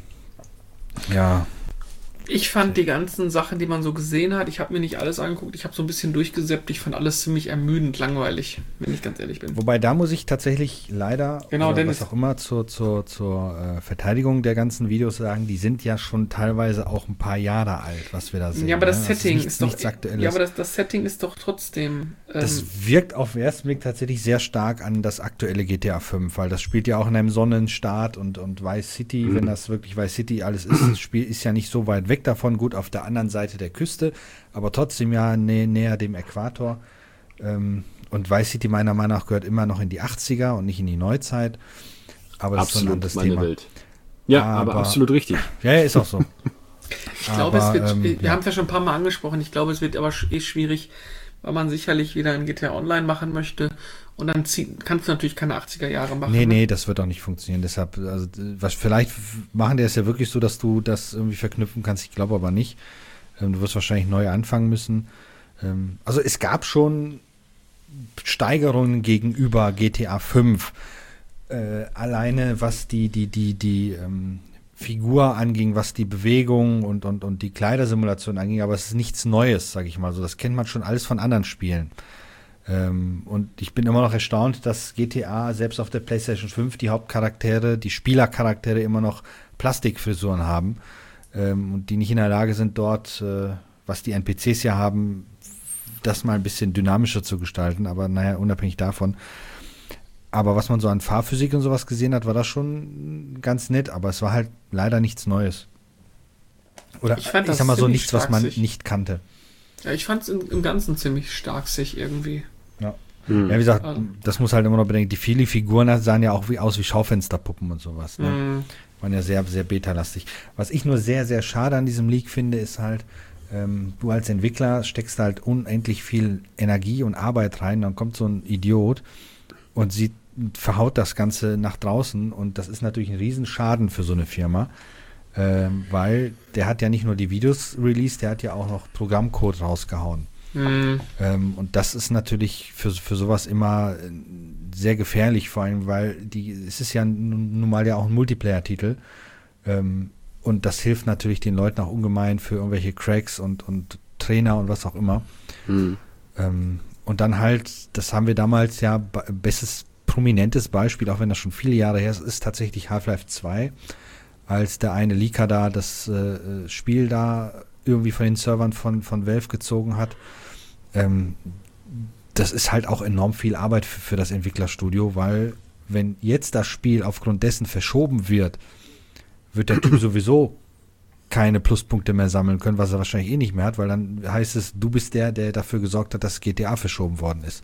ja... Ich fand die ganzen Sachen, die man so gesehen hat, ich habe mir nicht alles angeguckt, ich habe so ein bisschen durchgesäppt, ich fand alles ziemlich ermüdend langweilig, wenn ich ganz ehrlich bin. Wobei, da muss ich tatsächlich leider, genau, oder was auch immer, zur, zur, zur äh, Verteidigung der ganzen Videos sagen, die sind ja schon teilweise auch ein paar Jahre alt, was wir da sehen. Ja, aber das ne? Setting ist, ist doch, Aktuelles. ja, aber das, das Setting ist doch trotzdem... Ähm, das wirkt auf den ersten Blick tatsächlich sehr stark an das aktuelle G T A fünf, weil das spielt ja auch in einem Sonnenstaat und, und Vice City, mhm. wenn das wirklich Vice City alles ist, das Spiel ist ja nicht so weit weg davon, gut, auf der anderen Seite der Küste, aber trotzdem ja nä- näher dem Äquator. Ähm, und Vice City meiner Meinung nach gehört immer noch in die achtziger und nicht in die Neuzeit. Aber das absolut, ist so ein anderes meine Thema. Welt. Ja, aber, aber absolut richtig. Ja, ja, ist auch so. Ich glaube, aber, es wird, ähm, wir ja. haben es ja schon ein paar Mal angesprochen, ich glaube, es wird aber eh schwierig, weil man sicherlich wieder ein G T A Online machen möchte und dann zieh, kannst du natürlich keine achtziger Jahre machen. Nee, ne? nee, das wird auch nicht funktionieren. Deshalb, also, was, vielleicht machen die es ja wirklich so, dass du das irgendwie verknüpfen kannst. Ich glaube aber nicht. Ähm, du wirst wahrscheinlich neu anfangen müssen. Ähm, also es gab schon Steigerungen gegenüber G T A fünf. Äh, alleine was die, die, die, die ähm, Figur anging, was die Bewegung und, und, und die Kleidersimulation anging, aber es ist nichts Neues, sage ich mal so. Das kennt man schon alles von anderen Spielen. Ähm, und ich bin immer noch erstaunt, dass G T A selbst auf der PlayStation fünf die Hauptcharaktere, die Spielercharaktere immer noch Plastikfrisuren haben ähm, und die nicht in der Lage sind, dort, äh, was die N P Cs ja haben, das mal ein bisschen dynamischer zu gestalten, aber naja, unabhängig davon. Aber was man so an Fahrphysik und sowas gesehen hat, war das schon ganz nett, aber es war halt leider nichts Neues. Oder ich, ich sag mal so, nichts, was man nicht kannte. Ja, ich fand es im Ganzen ziemlich stark sich irgendwie. Ja. Mhm. Ja, wie gesagt, also. Das muss halt immer noch bedenken, die viele Figuren sahen ja auch wie, aus wie Schaufensterpuppen und sowas. Ne? Mhm. Waren ja sehr, sehr beta-lastig. Was ich nur sehr, sehr schade an diesem Leak finde, ist halt, ähm, du als Entwickler steckst halt unendlich viel Energie und Arbeit rein, dann kommt so ein Idiot und sieht, verhaut das Ganze nach draußen und das ist natürlich ein Riesenschaden für so eine Firma, ähm, weil der hat ja nicht nur die Videos released, der hat ja auch noch Programmcode rausgehauen. Mhm. Ähm, und das ist natürlich für, für sowas immer sehr gefährlich, vor allem, weil die, es ist ja nun, nun mal ja auch ein Multiplayer-Titel ähm, und das hilft natürlich den Leuten auch ungemein für irgendwelche Cracks und, und Trainer und was auch immer. Mhm. Ähm, und dann halt, das haben wir damals ja, bestes prominentes Beispiel, auch wenn das schon viele Jahre her ist, ist tatsächlich Half-Life zwei, als der eine Leaker da das äh, Spiel da irgendwie von den Servern von, von Valve gezogen hat ähm, das ist halt auch enorm viel Arbeit für, für das Entwicklerstudio, weil wenn jetzt das Spiel aufgrund dessen verschoben wird, wird der Typ sowieso keine Pluspunkte mehr sammeln können, was er wahrscheinlich eh nicht mehr hat, weil dann heißt es, du bist der, der dafür gesorgt hat, dass G T A verschoben worden ist.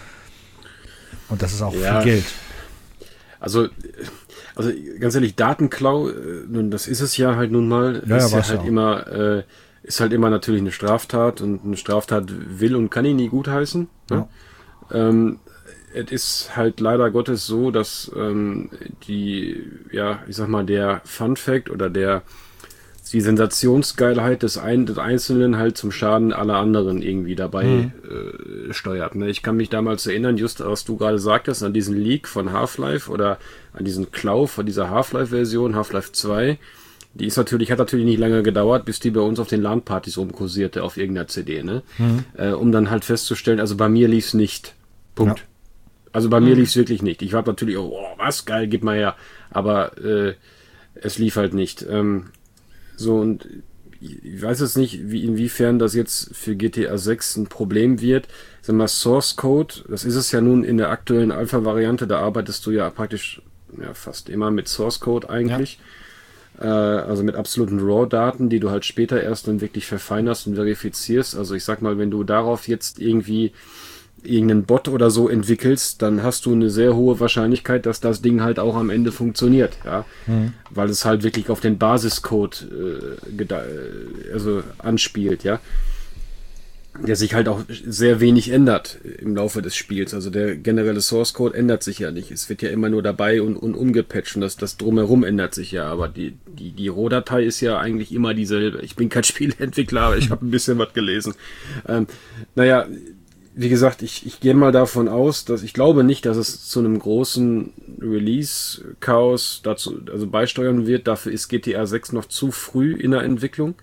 Und das ist auch ja. viel Geld. Also, also ganz ehrlich, Datenklau, nun das ist es ja halt nun mal, ja, ist ja, ja halt auch. immer, äh, ist halt immer natürlich eine Straftat und eine Straftat will und kann ihn nie gutheißen. Ne? Ja. Ähm, es ist halt leider Gottes so, dass ähm, die, ja, ich sag mal, der Fun Fact oder der die Sensationsgeilheit des, ein, des Einzelnen halt zum Schaden aller anderen irgendwie dabei mhm. äh, steuert. Ne? Ich kann mich damals erinnern, just was du gerade sagtest, an diesen Leak von Half-Life oder an diesen Klau von dieser Half-Life-Version, Half-Life zwei. Die ist natürlich, hat natürlich nicht lange gedauert, bis die bei uns auf den LAN-Partys rumkursierte auf irgendeiner C D, ne? Mhm. Äh, um dann halt festzustellen, also bei mir lief's nicht. Punkt. Ja. Also bei mhm. mir lief's wirklich nicht. Ich war natürlich auch, oh, was, geil, gib mal her. Aber äh, es lief halt nicht. Ähm, So, und ich weiß jetzt nicht, wie, inwiefern das jetzt für G T A sechs ein Problem wird. Sag mal, Source Code, das ist es ja nun in der aktuellen Alpha-Variante, da arbeitest du ja praktisch ja, fast immer mit Source Code eigentlich. Ja. Äh, also mit absoluten Raw-Daten, die du halt später erst dann wirklich verfeinerst und verifizierst. Also ich sag mal, wenn du darauf jetzt irgendwie irgendeinen Bot oder so entwickelst, dann hast du eine sehr hohe Wahrscheinlichkeit, dass das Ding halt auch am Ende funktioniert, ja, mhm. weil es halt wirklich auf den Basiscode äh, geda- also anspielt, ja, der sich halt auch sehr wenig ändert im Laufe des Spiels. Also der generelle Source Code ändert sich ja nicht. Es wird ja immer nur dabei und, und umgepatcht und das, das Drumherum ändert sich ja, aber die, die, die Rohdatei ist ja eigentlich immer dieselbe. Ich bin kein Spieleentwickler, aber ich habe ein bisschen was gelesen. Ähm, naja, wie gesagt, ich, ich gehe mal davon aus, dass ich glaube nicht, dass es zu einem großen Release-Chaos dazu, also beisteuern wird. Dafür ist G T A sechs noch zu früh in der Entwicklung.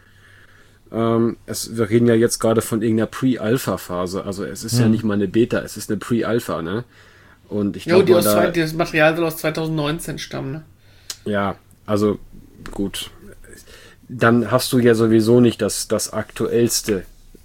Ähm, es, wir reden ja jetzt gerade von irgendeiner Pre-Alpha-Phase. Also es ist hm. ja nicht mal eine Beta, es ist eine Pre-Alpha, ne? Und ich glaube, ja, da, das Material soll aus zwanzig neunzehn stammen, ne? Ja, also gut. Dann hast du ja sowieso nicht das, das aktuellste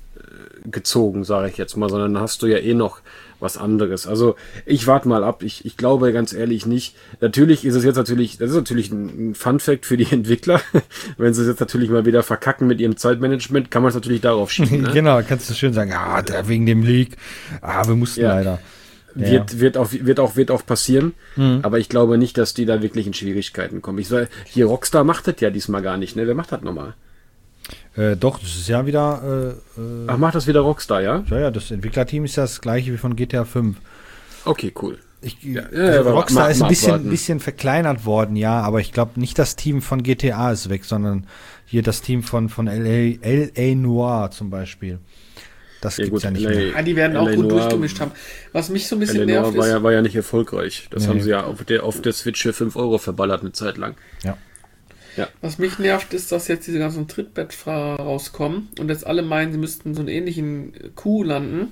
gezogen, sage ich jetzt mal, sondern hast du ja eh noch was anderes. Also ich warte mal ab. Ich, ich glaube ganz ehrlich nicht. Natürlich ist es jetzt natürlich, das ist natürlich ein Fun-Fact für die Entwickler. Wenn sie es jetzt natürlich mal wieder verkacken mit ihrem Zeitmanagement, kann man es natürlich darauf schieben. Ne? Genau, kannst du schön sagen, ah, der, wegen dem Leak, ah, wir mussten ja. leider. Ja. Wird, wird, auch, wird, auch, wird auch passieren, mhm. aber ich glaube nicht, dass die da wirklich in Schwierigkeiten kommen. Ich sage, hier Rockstar macht das ja diesmal gar nicht, ne? Wer macht das nochmal? Äh, doch, das ist ja wieder... Äh, äh, Ach, macht das wieder Rockstar, ja? Ja, ja, das Entwicklerteam ist ja das gleiche wie von G T A fünf. Okay, cool. Ich, ja, also ja, Rockstar mal, ist ein bisschen, bisschen verkleinert worden, ja, aber ich glaube nicht das Team von G T A ist weg, sondern hier das Team von, von L A, L A Noire zum Beispiel. Das ja, gibt's gut, ja nicht L A, mehr. Ja, die werden auch L A gut Noire, durchgemischt haben. Was mich so ein bisschen L A nervt war ist... Ja, war ja nicht erfolgreich. Das nee. haben sie ja auf der, auf der Switch für fünf Euro verballert eine Zeit lang. Ja. Ja. Was mich nervt, ist, dass jetzt diese ganzen Trittbettfahrer rauskommen und jetzt alle meinen, sie müssten so einen ähnlichen Coup landen.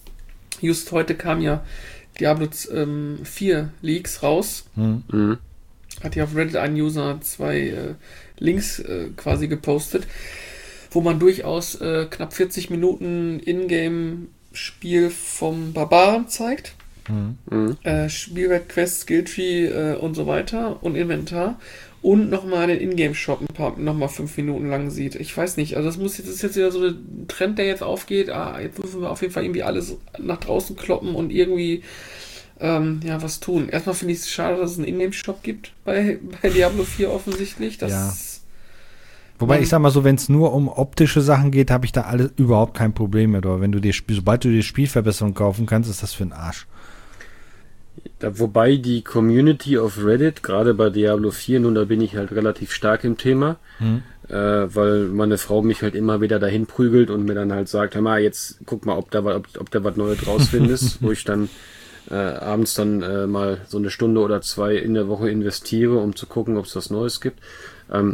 Just heute kam ja Diablo ähm, vier Leaks raus. Mhm. Hat ja auf Reddit ein User zwei äh, Links äh, quasi gepostet, wo man durchaus äh, knapp vierzig Minuten Ingame-Spiel vom Barbaren zeigt. Mhm. Äh, Spielwert, Quest, Skilltree äh, und so weiter und Inventar. Und nochmal den Ingame-Shop ein paar, nochmal fünf Minuten lang sieht. Ich weiß nicht, also das muss jetzt, das ist jetzt wieder so ein Trend, der jetzt aufgeht. Ah, jetzt müssen wir auf jeden Fall irgendwie alles nach draußen kloppen und irgendwie ähm, ja, was tun. Erstmal finde ich es schade, dass es einen Ingame-Shop gibt bei, bei Diablo vier offensichtlich. Das ja. Wobei ähm, ich sag mal so, wenn es nur um optische Sachen geht, habe ich da alles überhaupt kein Problem mit. Aber wenn du dir, sobald du dir Spielverbesserungen kaufen kannst, ist das für einen Arsch. Da, wobei die Community auf Reddit, gerade bei Diablo vier, nun da bin ich halt relativ stark im Thema, mhm. äh, weil meine Frau mich halt immer wieder dahin prügelt und mir dann halt sagt, hör mal, jetzt guck mal, ob da, ob, ob da was Neues rausfindest, wo ich dann äh, abends dann äh, mal so eine Stunde oder zwei in der Woche investiere, um zu gucken, ob es was Neues gibt. Ähm,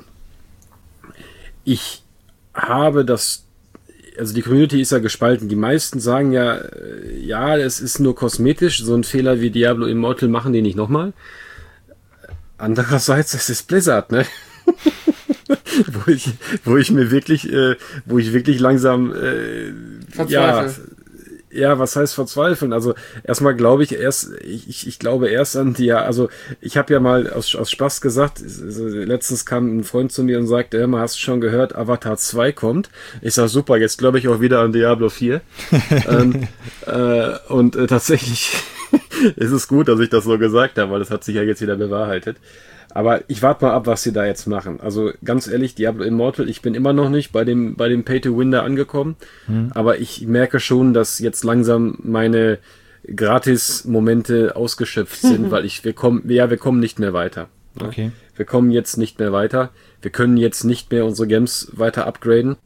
ich habe das Also die Community ist ja gespalten. Die meisten sagen ja, ja, es ist nur kosmetisch. So ein Fehler wie Diablo Immortal machen die nicht nochmal. Andererseits, es ist Blizzard, ne? wo ich, wo ich mir wirklich, äh, wo ich wirklich langsam, äh, ja, Ja, was heißt verzweifeln? Also erstmal glaube ich erst, ich, ich glaube erst an die, also ich habe ja mal aus, aus Spaß gesagt, letztens kam ein Freund zu mir und sagte, hör mal, hast du schon gehört, Avatar zwei kommt? Ich sag, super, jetzt glaube ich auch wieder an Diablo vier. ähm, äh, und äh, tatsächlich ist es gut, dass ich das so gesagt habe, weil das hat sich ja jetzt wieder bewahrheitet. Aber ich warte mal ab, was sie da jetzt machen. Also ganz ehrlich, Diablo Immortal, ich bin immer noch nicht bei dem bei dem Pay-to-Win da angekommen. Hm. Aber ich merke schon, dass jetzt langsam meine Gratis-Momente ausgeschöpft sind, weil ich wir kommen ja wir kommen nicht mehr weiter. Ne? Okay. Wir kommen jetzt nicht mehr weiter. Wir können jetzt nicht mehr unsere Gems weiter upgraden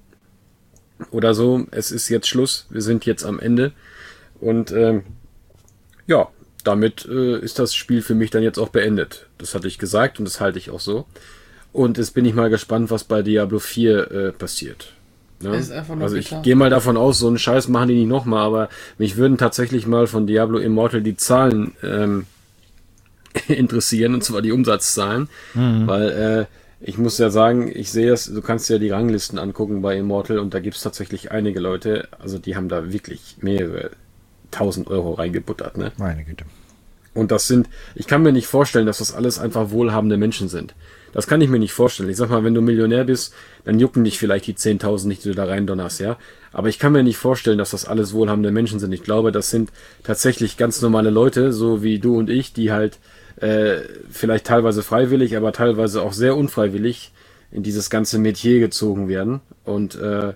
oder so. Es ist jetzt Schluss. Wir sind jetzt am Ende und ähm, ja. Damit äh, ist das Spiel für mich dann jetzt auch beendet. Das hatte ich gesagt und das halte ich auch so. Und jetzt bin ich mal gespannt, was bei Diablo vier äh, passiert. Ja? Ist einfach nur also ich bitter. gehe mal davon aus, so einen Scheiß machen die nicht nochmal, aber mich würden tatsächlich mal von Diablo Immortal die Zahlen ähm, interessieren, und zwar die Umsatzzahlen. Mhm. Weil äh, ich muss ja sagen, ich sehe es, du kannst ja die Ranglisten angucken bei Immortal und da gibt es tatsächlich einige Leute, also die haben da wirklich mehrere tausend Euro reingebuttert, ne? Meine Güte. Und das sind, ich kann mir nicht vorstellen, dass das alles einfach wohlhabende Menschen sind. Das kann ich mir nicht vorstellen. Ich sag mal, wenn du Millionär bist, dann jucken dich vielleicht die zehntausend nicht, die du da rein donnerst, ja? Aber ich kann mir nicht vorstellen, dass das alles wohlhabende Menschen sind. Ich glaube, das sind tatsächlich ganz normale Leute, so wie du und ich, die halt äh, vielleicht teilweise freiwillig, aber teilweise auch sehr unfreiwillig in dieses ganze Metier gezogen werden. Und äh,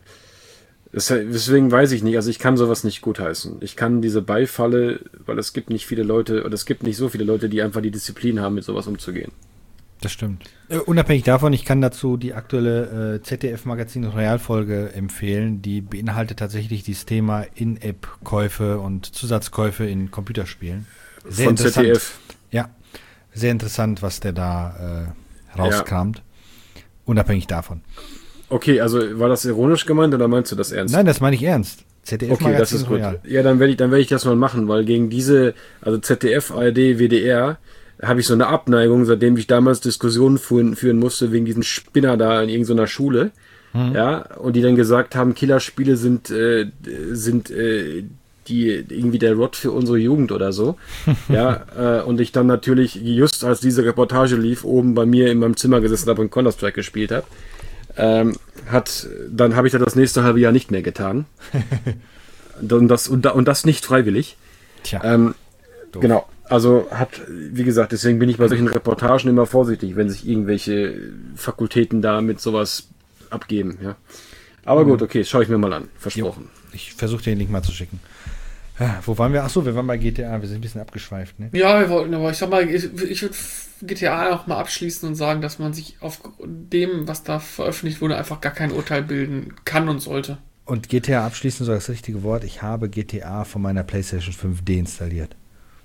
deswegen weiß ich nicht, also ich kann sowas nicht gutheißen. Ich kann diese Beifalle, weil es gibt nicht viele Leute, oder es gibt nicht so viele Leute, die einfach die Disziplin haben, mit sowas umzugehen. Das stimmt. Äh, unabhängig davon, ich kann dazu die aktuelle äh, Z D F-Magazin Royal-Folge empfehlen. Die beinhaltet tatsächlich dieses Thema In-App-Käufe und Zusatzkäufe in Computerspielen. Sehr Von interessant. Z D F. Ja, sehr interessant, was der da äh, rauskramt. Ja. Unabhängig davon. Okay, also war das ironisch gemeint oder meinst du das ernst? Nein, das meine ich ernst. Z D F okay, das ist gut. Royal. Ja, dann werde ich, dann werde ich das mal machen, weil gegen diese, also Z D F, A R D, W D R, habe ich so eine Abneigung, seitdem ich damals Diskussionen führen, führen musste wegen diesen Spinner da in irgendeiner Schule. Hm. Ja, und die dann gesagt haben, Killerspiele sind, äh, sind äh, die irgendwie der Rott für unsere Jugend oder so. Ja, äh, und ich dann natürlich, just als diese Reportage lief, oben bei mir in meinem Zimmer gesessen habe und Counter-Strike gespielt habe. Ähm, hat, dann habe ich das das nächste halbe Jahr nicht mehr getan. und, das, und, und das nicht freiwillig. Tja. Ähm, genau. Also hat, wie gesagt, deswegen bin ich bei solchen Reportagen immer vorsichtig, wenn sich irgendwelche Fakultäten da mit sowas abgeben. Ja. Aber mhm. gut, okay, schaue ich mir mal an. Versprochen. Jo. Ich versuche dir den Link mal zu schicken. Ja, wo waren wir? Achso, wir waren bei G T A. Wir sind ein bisschen abgeschweift, ne? Ja, wir wollten, aber ich sag mal, ich, ich würde G T A auch mal abschließen und sagen, dass man sich auf dem, was da veröffentlicht wurde, einfach gar kein Urteil bilden kann und sollte. Und G T A abschließen, so das richtige Wort. Ich habe G T A von meiner PlayStation fünf deinstalliert.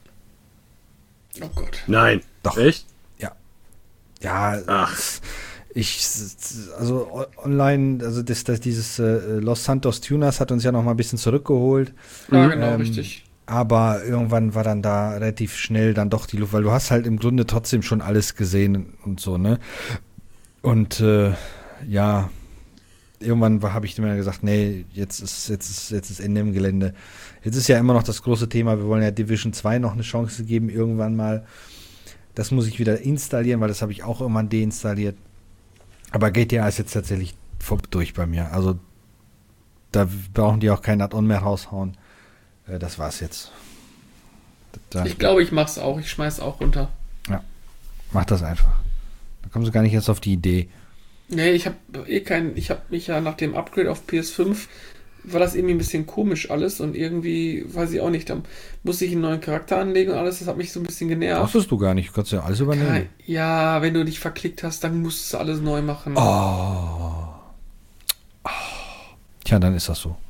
Oh Gott. Nein. Doch. Echt? Ja. Ja. Ach. Ich, also online, also das, das, dieses äh, Los Santos Tuners hat uns ja noch mal ein bisschen zurückgeholt. Ja, genau, ähm, richtig. Aber irgendwann war dann da relativ schnell dann doch die Luft, weil du hast halt im Grunde trotzdem schon alles gesehen und so, ne? Und äh, ja, irgendwann habe ich mir gesagt, nee, jetzt ist, jetzt ist, jetzt ist Ende im Gelände. Jetzt ist ja immer noch das große Thema, wir wollen ja Division zwei noch eine Chance geben, irgendwann mal. Das muss ich wieder installieren, weil das habe ich auch irgendwann deinstalliert. Aber G T A ist jetzt tatsächlich durch bei mir. Also da brauchen die auch kein Add-on mehr raushauen. Äh, das war's jetzt. Da, ich glaube, ich mach's auch. Ich schmeiß auch runter. Ja, mach das einfach. Da kommen sie gar nicht erst auf die Idee. Nee, ich habe eh keinen, ich habe mich ja nach dem Upgrade auf P S fünf, war das irgendwie ein bisschen komisch alles und irgendwie, weiß ich auch nicht, dann musste ich einen neuen Charakter anlegen und alles, das hat mich so ein bisschen genervt. Brauchst du gar nicht, du kannst ja alles übernehmen. Ja, wenn du dich verklickt hast, dann musst du alles neu machen. Oh. oh. Tja, dann ist das so.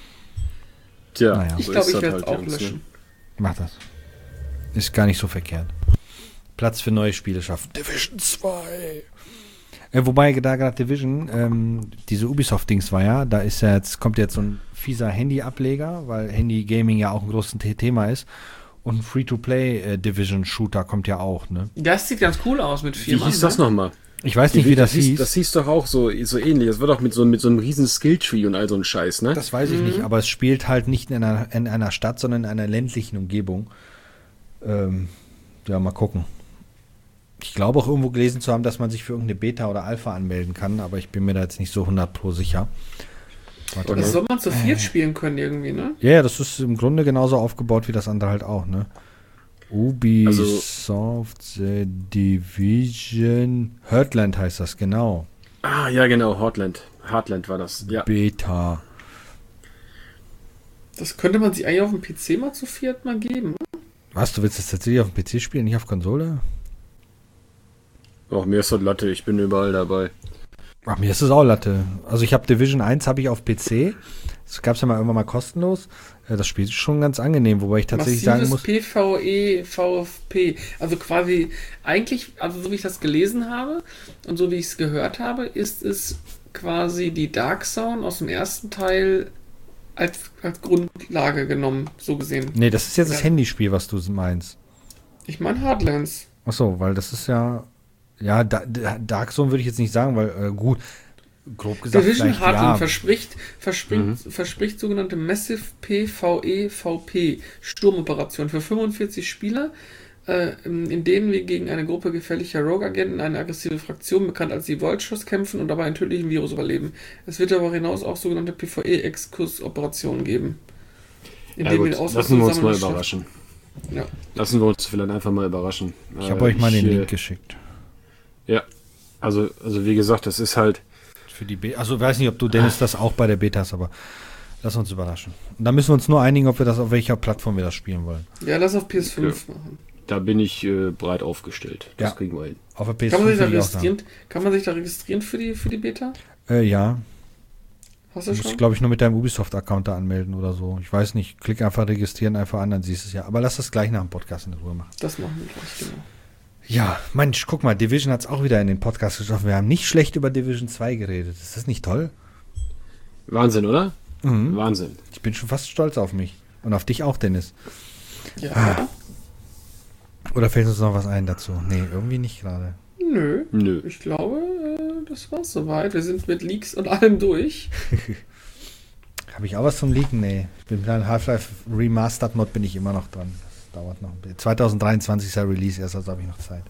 Tja, naja. Ich so glaube, ich werde halt es auch Jungs, löschen. Ne? Mach das. Ist gar nicht so verkehrt. Platz für neue Spiele schaffen. Division zwei. Äh, wobei da gerade Division, ähm, diese Ubisoft-Dings war ja, da ist ja jetzt, kommt jetzt so ein fieser Handy-Ableger, weil Handy-Gaming ja auch ein großes Thema ist. Und ein Free-to-Play-Division-Shooter kommt ja auch, ne? Das sieht ganz cool aus mit vier Wie Mann, hieß das ne? nochmal? Ich weiß nicht, Die, wie das, das hieß. hieß. Das hieß doch auch so, so ähnlich. Das wird auch mit so, mit so einem riesen Skilltree und all so ein Scheiß, ne? Das weiß ich mhm. nicht, aber es spielt halt nicht in einer, in einer Stadt, sondern in einer ländlichen Umgebung. Ähm, ja, mal gucken. Ich glaube auch irgendwo gelesen zu haben, dass man sich für irgendeine Beta oder Alpha anmelden kann, aber ich bin mir da jetzt nicht so hundert Pro sicher. Warte, das soll man zu viert äh. spielen können irgendwie, ne? Ja, ja, das ist im Grunde genauso aufgebaut wie das andere halt auch, ne? Ubisoft also, The Division Heartland heißt das, genau. Ah, ja, genau, Heartland. Heartland war das, ja. Beta. Das könnte man sich eigentlich auf dem P C mal zu viert mal geben. Was, du willst das tatsächlich auf dem P C spielen, nicht auf Konsole? Ach, mir ist das Latte, ich bin überall dabei. Ach, mir ist es auch Latte. Also ich habe Division eins habe ich auf P C. Das gab es ja mal irgendwann mal kostenlos. Das Spiel ist schon ganz angenehm, wobei ich tatsächlich Massives sagen muss... PvE, VfP. Also quasi, eigentlich, also so wie ich das gelesen habe und so wie ich es gehört habe, ist es quasi die Dark Zone aus dem ersten Teil als, als Grundlage genommen, so gesehen. Nee, das ist jetzt ja. das Handyspiel, was du meinst. Ich meine Heartlands. Achso, weil das ist ja... Ja, da, Dark Zone würde ich jetzt nicht sagen, weil äh, gut... Grob gesagt, Division Heartland ja. verspricht, verspricht, mhm. verspricht sogenannte Massive PvE V P Sturmoperation für fünfundvierzig Spieler, äh, in denen wir gegen eine Gruppe gefährlicher Rogue-Agenten, eine aggressive Fraktion, bekannt als die Vultures, kämpfen und dabei einen tödlichen Virus überleben. Es wird darüber hinaus auch sogenannte PvE-Exkurs-Operationen geben. In ja, gut, lassen wir uns mal überraschen. Ja. Lassen wir uns vielleicht einfach mal überraschen. Ich habe äh, euch mal den Link geschickt. Ja, also, also wie gesagt, das ist halt für die Beta. Also ich weiß nicht, ob du, Dennis, das auch bei der Beta hast, aber lass uns überraschen. Und dann müssen wir uns nur einigen, ob wir das auf welcher Plattform wir das spielen wollen. Ja, lass auf P S fünf ja. machen. Da bin ich äh, breit aufgestellt. Das ja. kriegen wir hin. Auf der P S fünf kann man sich da registrieren? Kann man sich da registrieren für die, für die Beta? Äh, ja. Hast du du schon? musst, glaube ich, nur mit deinem Ubisoft-Account da anmelden oder so. Ich weiß nicht. Klick einfach registrieren, einfach an, dann siehst du es ja. Aber lass das gleich nach dem Podcast in Ruhe machen. Das machen wir gleich, genau. Ja, Mensch, guck mal, Division hat es auch wieder in den Podcast geschafft. Wir haben nicht schlecht über Division zwei geredet. Ist das nicht toll? Wahnsinn, oder? Mhm. Wahnsinn. Ich bin schon fast stolz auf mich. Und auf dich auch, Dennis. Ja. Ah. Oder fällt uns noch was ein dazu? Nee, irgendwie nicht gerade. Nö. Nö. Ich glaube, das war's soweit. Wir sind mit Leaks und allem durch. Habe ich auch was zum Leaken? Nee. Ich bin mit einem Half-Life Remastered Mod bin ich immer noch dran. Dauert noch ein bisschen. zwanzig dreiundzwanzig ist ja Release, erst also habe ich noch Zeit.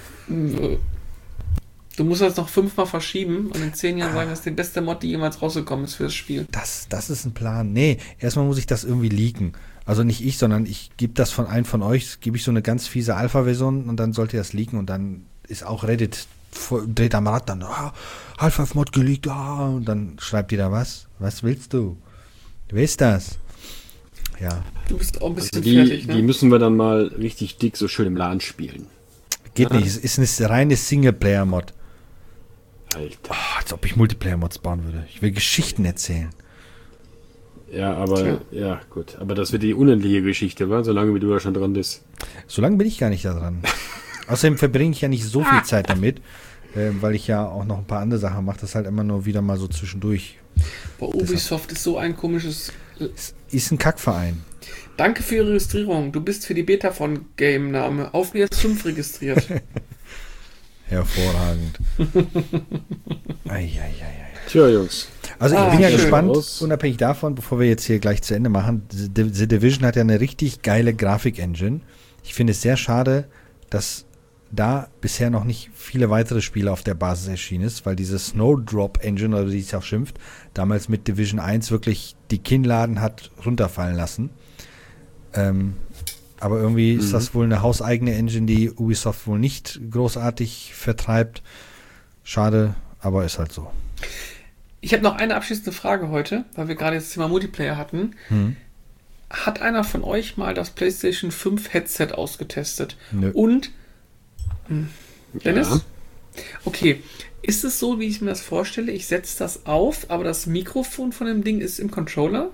Du musst das noch fünfmal verschieben und in zehn Jahren sagen, das ist die beste Mod, die jemals rausgekommen ist für das Spiel. Das, das ist ein Plan. Nee, erstmal muss ich das irgendwie leaken. Also nicht ich, sondern ich gebe das von einem von euch, gebe ich so eine ganz fiese Alpha-Version und dann sollt ihr das leaken und dann ist auch Reddit, dreht am Rad dann, ah, Half-Life-Mod geleakt, ah, und dann schreibt ihr da was? Was willst du? Wer ist das? Ja. Du bist auch ein bisschen also die, fertig, ne? Die müssen wir dann mal richtig dick so schön im LAN spielen. Geht ja. nicht, es ist eine reine Singleplayer-Mod. Alter. Oh, als ob ich Multiplayer-Mods bauen würde. Ich will Geschichten erzählen. Ja, aber, Tja. ja, gut. Aber das wird die unendliche Geschichte, wa? Solange wie du da schon dran bist. Solange bin ich gar nicht da dran. Außerdem verbringe ich ja nicht so viel Zeit damit, äh, weil ich ja auch noch ein paar andere Sachen mache. Das halt immer nur wieder mal so zwischendurch. Bei Ubisoft ist so ein komisches... Es ist ein Kackverein. Danke für Ihre Registrierung. Du bist für die Beta von Game-Name auf P S fünf registriert. Hervorragend. Eieiei. Tja, Jungs. Also ich ah, bin ja schön. gespannt, Aus. unabhängig davon, bevor wir jetzt hier gleich zu Ende machen, The, The Division hat ja eine richtig geile Grafik-Engine. Ich finde es sehr schade, dass da bisher noch nicht viele weitere Spiele auf der Basis erschienen ist, weil diese Snowdrop-Engine, oder wie es auch schimpft, damals mit Division eins wirklich die Kinnladen hat runterfallen lassen. Ähm, aber irgendwie mhm. ist das wohl eine hauseigene Engine, die Ubisoft wohl nicht großartig vertreibt. Schade, aber ist halt so. Ich habe noch eine abschließende Frage heute, weil wir gerade jetzt das Thema Multiplayer hatten. Hm. Hat einer von euch mal das PlayStation fünf Headset ausgetestet? Nö. Und hm, Dennis? Ja. Okay, ist es so, wie ich mir das vorstelle? Ich setze das auf, aber das Mikrofon von dem Ding ist im Controller?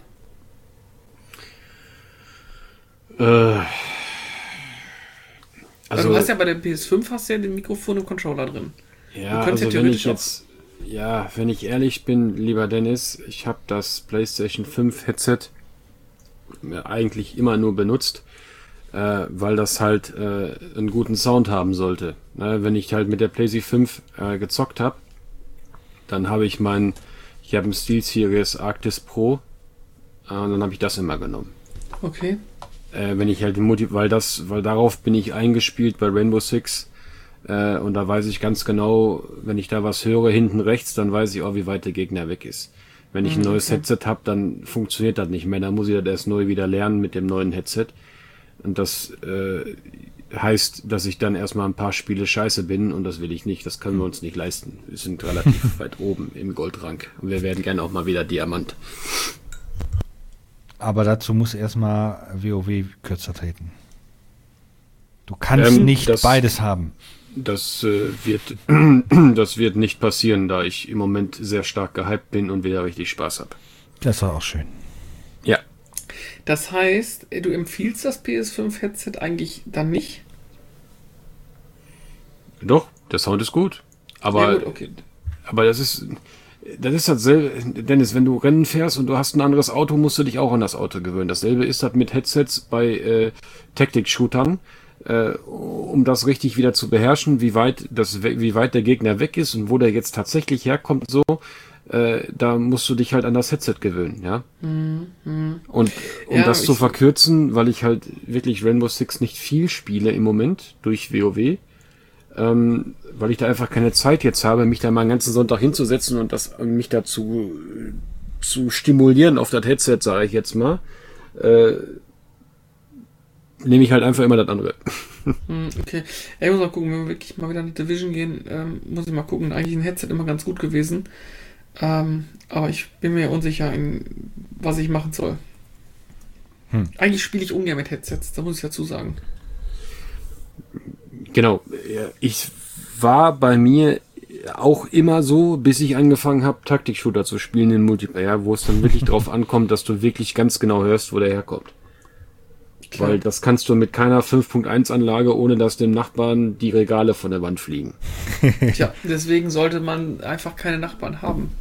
Äh, also, also du hast ja bei der P S fünf hast du ja den Mikrofon im Controller drin. Ja, also ja wenn ich jetzt, ja, wenn ich ehrlich bin, lieber Dennis, ich habe das PlayStation fünf Headset eigentlich immer nur benutzt, äh, weil das halt äh, einen guten Sound haben sollte. Ne? Wenn ich halt mit der PlayStation fünf äh, gezockt habe, dann habe ich mein, ich habe ein SteelSeries Arctis Pro äh, und dann habe ich das immer genommen. Okay. Äh, wenn ich halt den Multi, weil das, weil darauf bin ich eingespielt bei Rainbow Six äh, und da weiß ich ganz genau, wenn ich da was höre hinten rechts, dann weiß ich auch, wie weit der Gegner weg ist. Wenn ich ein neues okay. Headset habe, dann funktioniert das nicht mehr. Dann muss ich das erst neu wieder lernen mit dem neuen Headset. Und das äh, heißt, dass ich dann erstmal ein paar Spiele scheiße bin und das will ich nicht. Das können wir uns nicht leisten. Wir sind relativ weit oben im Goldrang. Und wir werden gerne auch mal wieder Diamant. Aber dazu muss erstmal WoW kürzer treten. Du kannst ähm, nicht das, beides haben. Das äh, wird das wird nicht passieren, da ich im Moment sehr stark gehypt bin und wieder richtig Spaß habe. Das war auch schön. Ja. Das heißt, du empfiehlst das P S fünf Headset eigentlich dann nicht? Doch, der Sound ist gut. Aber, ja, gut, okay. aber das ist das ist dasselbe, Dennis, wenn du Rennen fährst und du hast ein anderes Auto, musst du dich auch an das Auto gewöhnen. Dasselbe ist das mit Headsets bei äh, Tactic-Shootern. Äh, um das richtig wieder zu beherrschen, wie weit das, wie weit der Gegner weg ist und wo der jetzt tatsächlich herkommt, so, äh, da musst du dich halt an das Headset gewöhnen, ja. Mhm. Und um ja, das zu verkürzen, weil ich halt wirklich Rainbow Six nicht viel spiele im Moment durch WoW, ähm, weil ich da einfach keine Zeit jetzt habe, mich da mal einen ganzen Sonntag hinzusetzen und das mich dazu zu stimulieren auf das Headset, sage ich jetzt mal, äh, nehme ich halt einfach immer das andere. Okay. Ja, ich muss mal gucken, wenn wir wirklich mal wieder in die Division gehen, ähm, muss ich mal gucken. Eigentlich ein Headset immer ganz gut gewesen. Ähm, aber ich bin mir unsicher, in, was ich machen soll. Hm. Eigentlich spiele ich ungern mit Headsets, da muss ich dazu sagen. Genau. Ich war bei mir auch immer so, bis ich angefangen habe, Taktik-Shooter zu spielen in Multiplayer, wo es dann wirklich drauf ankommt, dass du wirklich ganz genau hörst, wo der herkommt. Klar. Weil das kannst du mit keiner fünf Punkt eins Anlage, ohne dass dem Nachbarn die Regale von der Wand fliegen. Tja, deswegen sollte man einfach keine Nachbarn haben.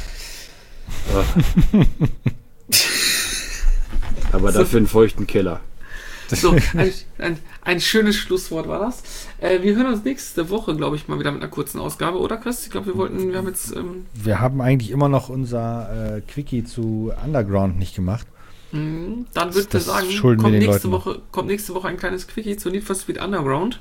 Aber so. Dafür einen feuchten Keller. So, ein, ein, ein schönes Schlusswort war das. Äh, wir hören uns nächste Woche, glaube ich, mal wieder mit einer kurzen Ausgabe, oder Chris? Ich glaube, wir wollten, wir haben jetzt... Ähm wir haben eigentlich immer noch unser äh, Quickie zu Underground nicht gemacht. Dann würde ich sagen, kommt nächste, Woche, kommt nächste Woche ein kleines Quickie zu Need for Speed Underground.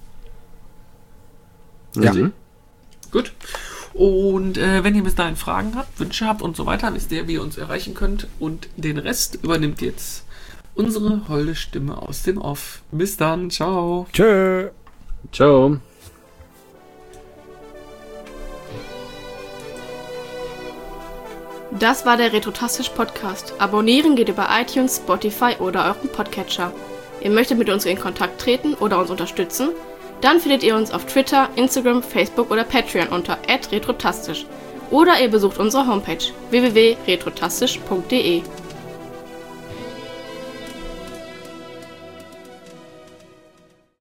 Ja. Mhm. Gut. Und äh, wenn ihr bis dahin Fragen habt, Wünsche habt und so weiter, wisst ihr, wie ihr uns erreichen könnt. Und den Rest übernimmt jetzt unsere holde Stimme aus dem Off. Bis dann. Ciao. Tschö. Ciao. Das war der Retrotastisch Podcast. Abonnieren geht über iTunes, Spotify oder euren Podcatcher. Ihr möchtet mit uns in Kontakt treten oder uns unterstützen? Dann findet ihr uns auf Twitter, Instagram, Facebook oder Patreon unter at retrotastisch. Oder ihr besucht unsere Homepage w w w punkt retrotastisch punkt d e.